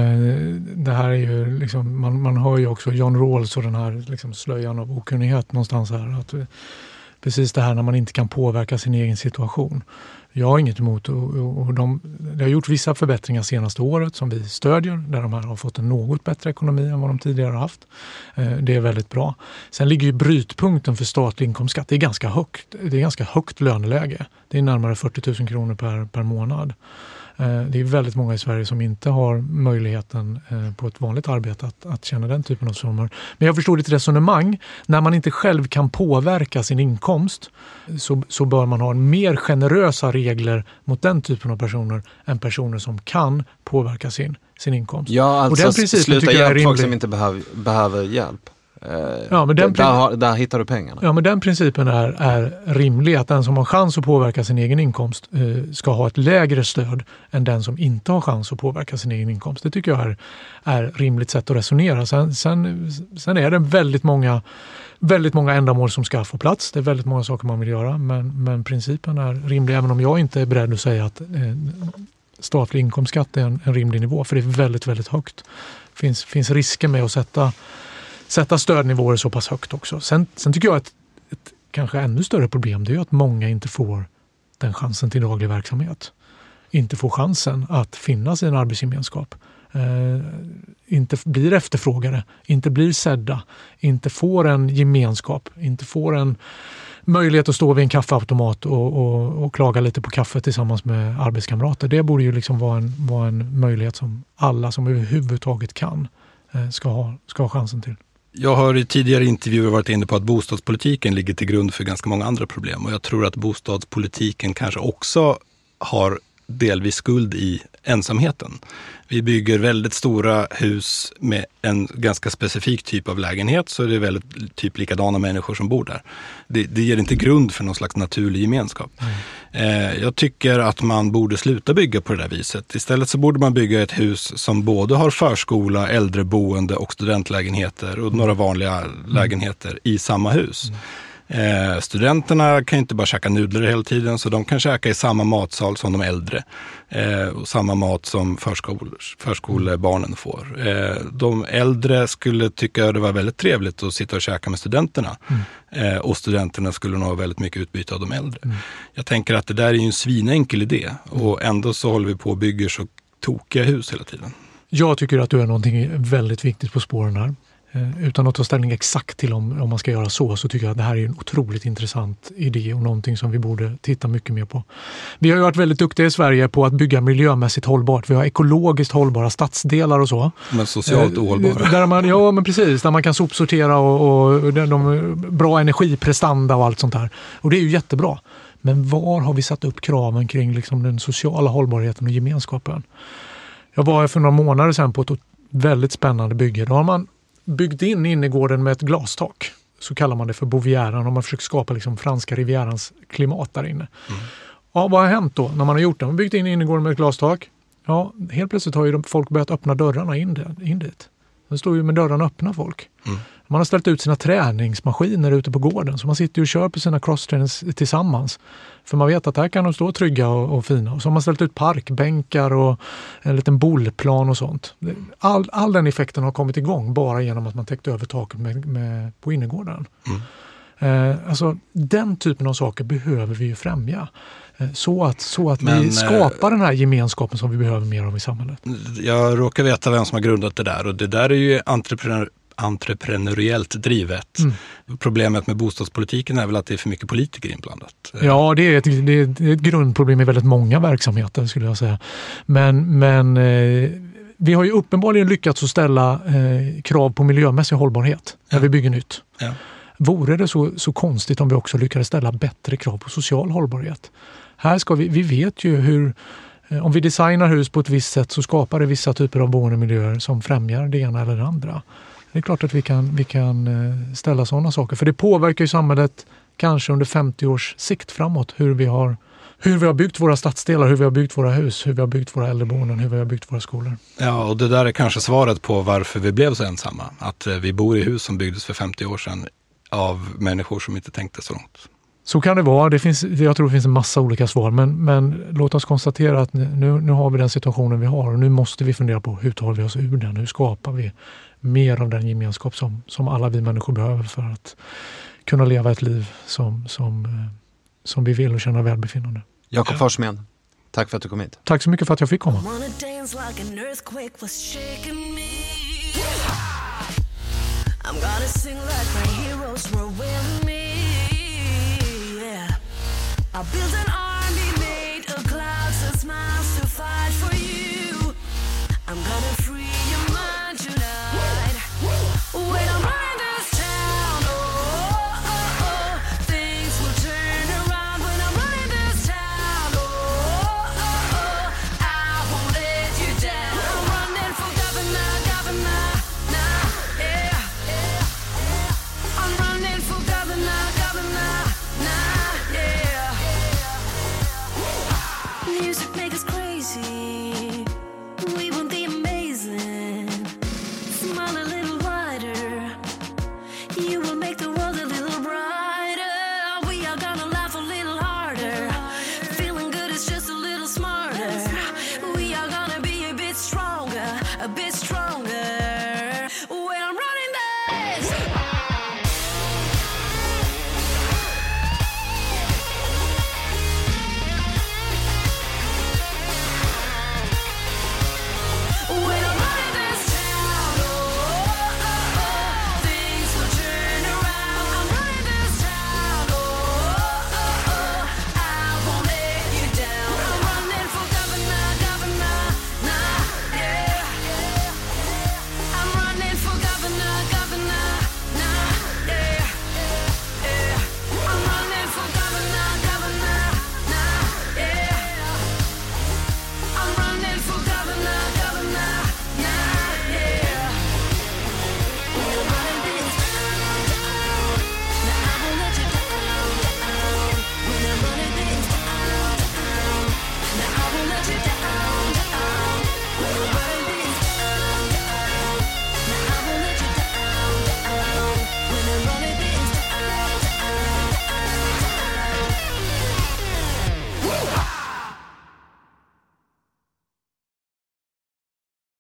Det här är ju liksom, man, man hör ju också John Rawls och den här liksom slöjan av okunnighet någonstans här. Att precis det här när man inte kan påverka sin egen situation. Jag har inget emot och, och de, de har gjort vissa förbättringar senaste året som vi stödjer där de här har fått en något bättre ekonomi än vad de tidigare har haft. Det är väldigt bra. Sen ligger ju brytpunkten för statlig inkomstskatt. Det är ganska högt. Det är ganska högt löneläge. Det är närmare fyrtio tusen kronor per, per månad. Det är väldigt många i Sverige som inte har möjligheten på ett vanligt arbete att, att känna den typen av summor. Men jag förstår ditt resonemang. När man inte själv kan påverka sin inkomst så, så bör man ha en mer generösa regler mot den typen av personer än personer som kan påverka sin, sin inkomst. Ja, alltså och den sluta hjälpa folk som inte behöver, behöver hjälp. Ja, men den, där, där hittar du pengarna. Ja, men den principen är, är rimlig att den som har chans att påverka sin egen inkomst eh, ska ha ett lägre stöd än den som inte har chans att påverka sin egen inkomst. Det tycker jag är, är rimligt sätt att resonera. Sen, sen, sen är det väldigt många, väldigt många ändamål som ska få plats. Det är väldigt många saker man vill göra, men, men principen är rimlig även om jag inte är beredd att säga att eh, statlig inkomstskatt är en, en rimlig nivå, för det är väldigt, väldigt högt. Det finns, finns risker med att sätta sätta stödnivåer så pass högt också. Sen, sen tycker jag att ett kanske ännu större problem det är att många inte får den chansen till daglig verksamhet. Inte får chansen att finnas i en arbetsgemenskap. Eh, inte blir efterfrågade, inte blir sedda, inte får en gemenskap, inte får en möjlighet att stå vid en kaffeautomat och, och, och klaga lite på kaffe tillsammans med arbetskamrater. Det borde ju liksom vara en, vara en möjlighet som alla som överhuvudtaget kan eh, ska, ha, ska ha chansen till. Jag har i tidigare intervjuer varit inne på att bostadspolitiken ligger till grund för ganska många andra problem. Och jag tror att bostadspolitiken kanske också har delvis skuld i ensamheten. Vi bygger väldigt stora hus med en ganska specifik typ av lägenhet, så det är väldigt typ likadana människor som bor där. Det, det ger inte grund för någon slags naturlig gemenskap. Mm. Eh, jag tycker att man borde sluta bygga på det där viset. Istället så borde man bygga ett hus som både har förskola, äldreboende och studentlägenheter och några vanliga mm. lägenheter i samma hus. Mm. Eh, studenterna kan inte bara käka nudlar hela tiden, så de kan käka i samma matsal som de äldre. Eh, och samma mat som förskol, förskolebarnen får. Eh, de äldre skulle tycka det var väldigt trevligt att sitta och käka med studenterna. Mm. Eh, och studenterna skulle nog ha väldigt mycket utbyte av de äldre. Mm. Jag tänker att det där är ju en svinenkel idé. Och ändå så håller vi på och bygger så tokiga hus hela tiden. Jag tycker att du är någonting väldigt viktigt på spåren här. Utan att ta ställning exakt till om, om man ska göra så, så tycker jag att det här är en otroligt intressant idé och någonting som vi borde titta mycket mer på. Vi har ju varit väldigt duktiga i Sverige på att bygga miljömässigt hållbart. Vi har ekologiskt hållbara stadsdelar och så. Men socialt ohållbara. Där man, ja, men precis. Där man kan sopsortera och, och de, de, bra energiprestanda och allt sånt här. Och det är ju jättebra. Men var har vi satt upp kraven kring liksom den sociala hållbarheten och gemenskapen? Jag var för några månader sedan på ett väldigt spännande bygge. Då har man byggt in innergården med ett glastak. Så kallar man det för Bovieran, och man försöker skapa liksom franska rivierans klimat där inne. Mm. Ja, vad har hänt då när man har gjort det? Man har byggt in innergården med ett glastak. Ja, helt plötsligt har ju folk börjat öppna dörrarna in, in dit. De står ju med dörrarna öppna, folk. Mm. Man har ställt ut sina träningsmaskiner ute på gården, så man sitter och kör på sina crosstrainers tillsammans. För man vet att här kan de stå trygga och, och fina. Och så har man ställt ut parkbänkar och en liten bollplan och sånt. All, all den effekten har kommit igång bara genom att man täckte över taket med, med, på innergården. Mm. Eh, alltså, den typen av saker behöver vi ju främja. Eh, så att, så att Men, vi skapar den här gemenskapen som vi behöver mer av i samhället. Jag råkar veta vem som har grundat det där, och det där är ju entreprenör entreprenöriellt drivet. Mm. Problemet med bostadspolitiken är väl att det är för mycket politiker inblandat. Ja, det är ett, det är ett grundproblem i väldigt många verksamheter, skulle jag säga. Men, men eh, vi har ju uppenbarligen lyckats att ställa eh, krav på miljömässig hållbarhet när ja. vi bygger nytt. Ja. Vore det så, så konstigt om vi också lyckades ställa bättre krav på social hållbarhet? Här ska vi, vi vet ju hur, eh, om vi designar hus på ett visst sätt, så skapar det vissa typer av boendemiljöer som främjar det ena eller det andra. Det är klart att vi kan, vi kan ställa sådana saker. För det påverkar ju samhället kanske under femtio års sikt framåt. Hur vi har, hur vi har byggt våra stadsdelar, hur vi har byggt våra hus, hur vi har byggt våra äldreboenden, hur vi har byggt våra skolor. Ja, och det där är kanske svaret på varför vi blev så ensamma. Att vi bor i hus som byggdes för femtio år sedan av människor som inte tänkte så långt. Så kan det vara. Det finns, jag tror det finns en massa olika svar. Men, men låt oss konstatera att nu, nu har vi den situationen vi har. Och nu måste vi fundera på hur tar vi oss ur den? Hur skapar vi mer av den gemenskap som, som alla vi människor behöver för att kunna leva ett liv som, som, som vi vill och känna välbefinnande. Jakob Forssmed, tack för att du kom hit. Tack så mycket för att jag fick komma. I'm gonna sing like my heroes were with me, yeah. I'll build an army made of clouds and smiles to fight for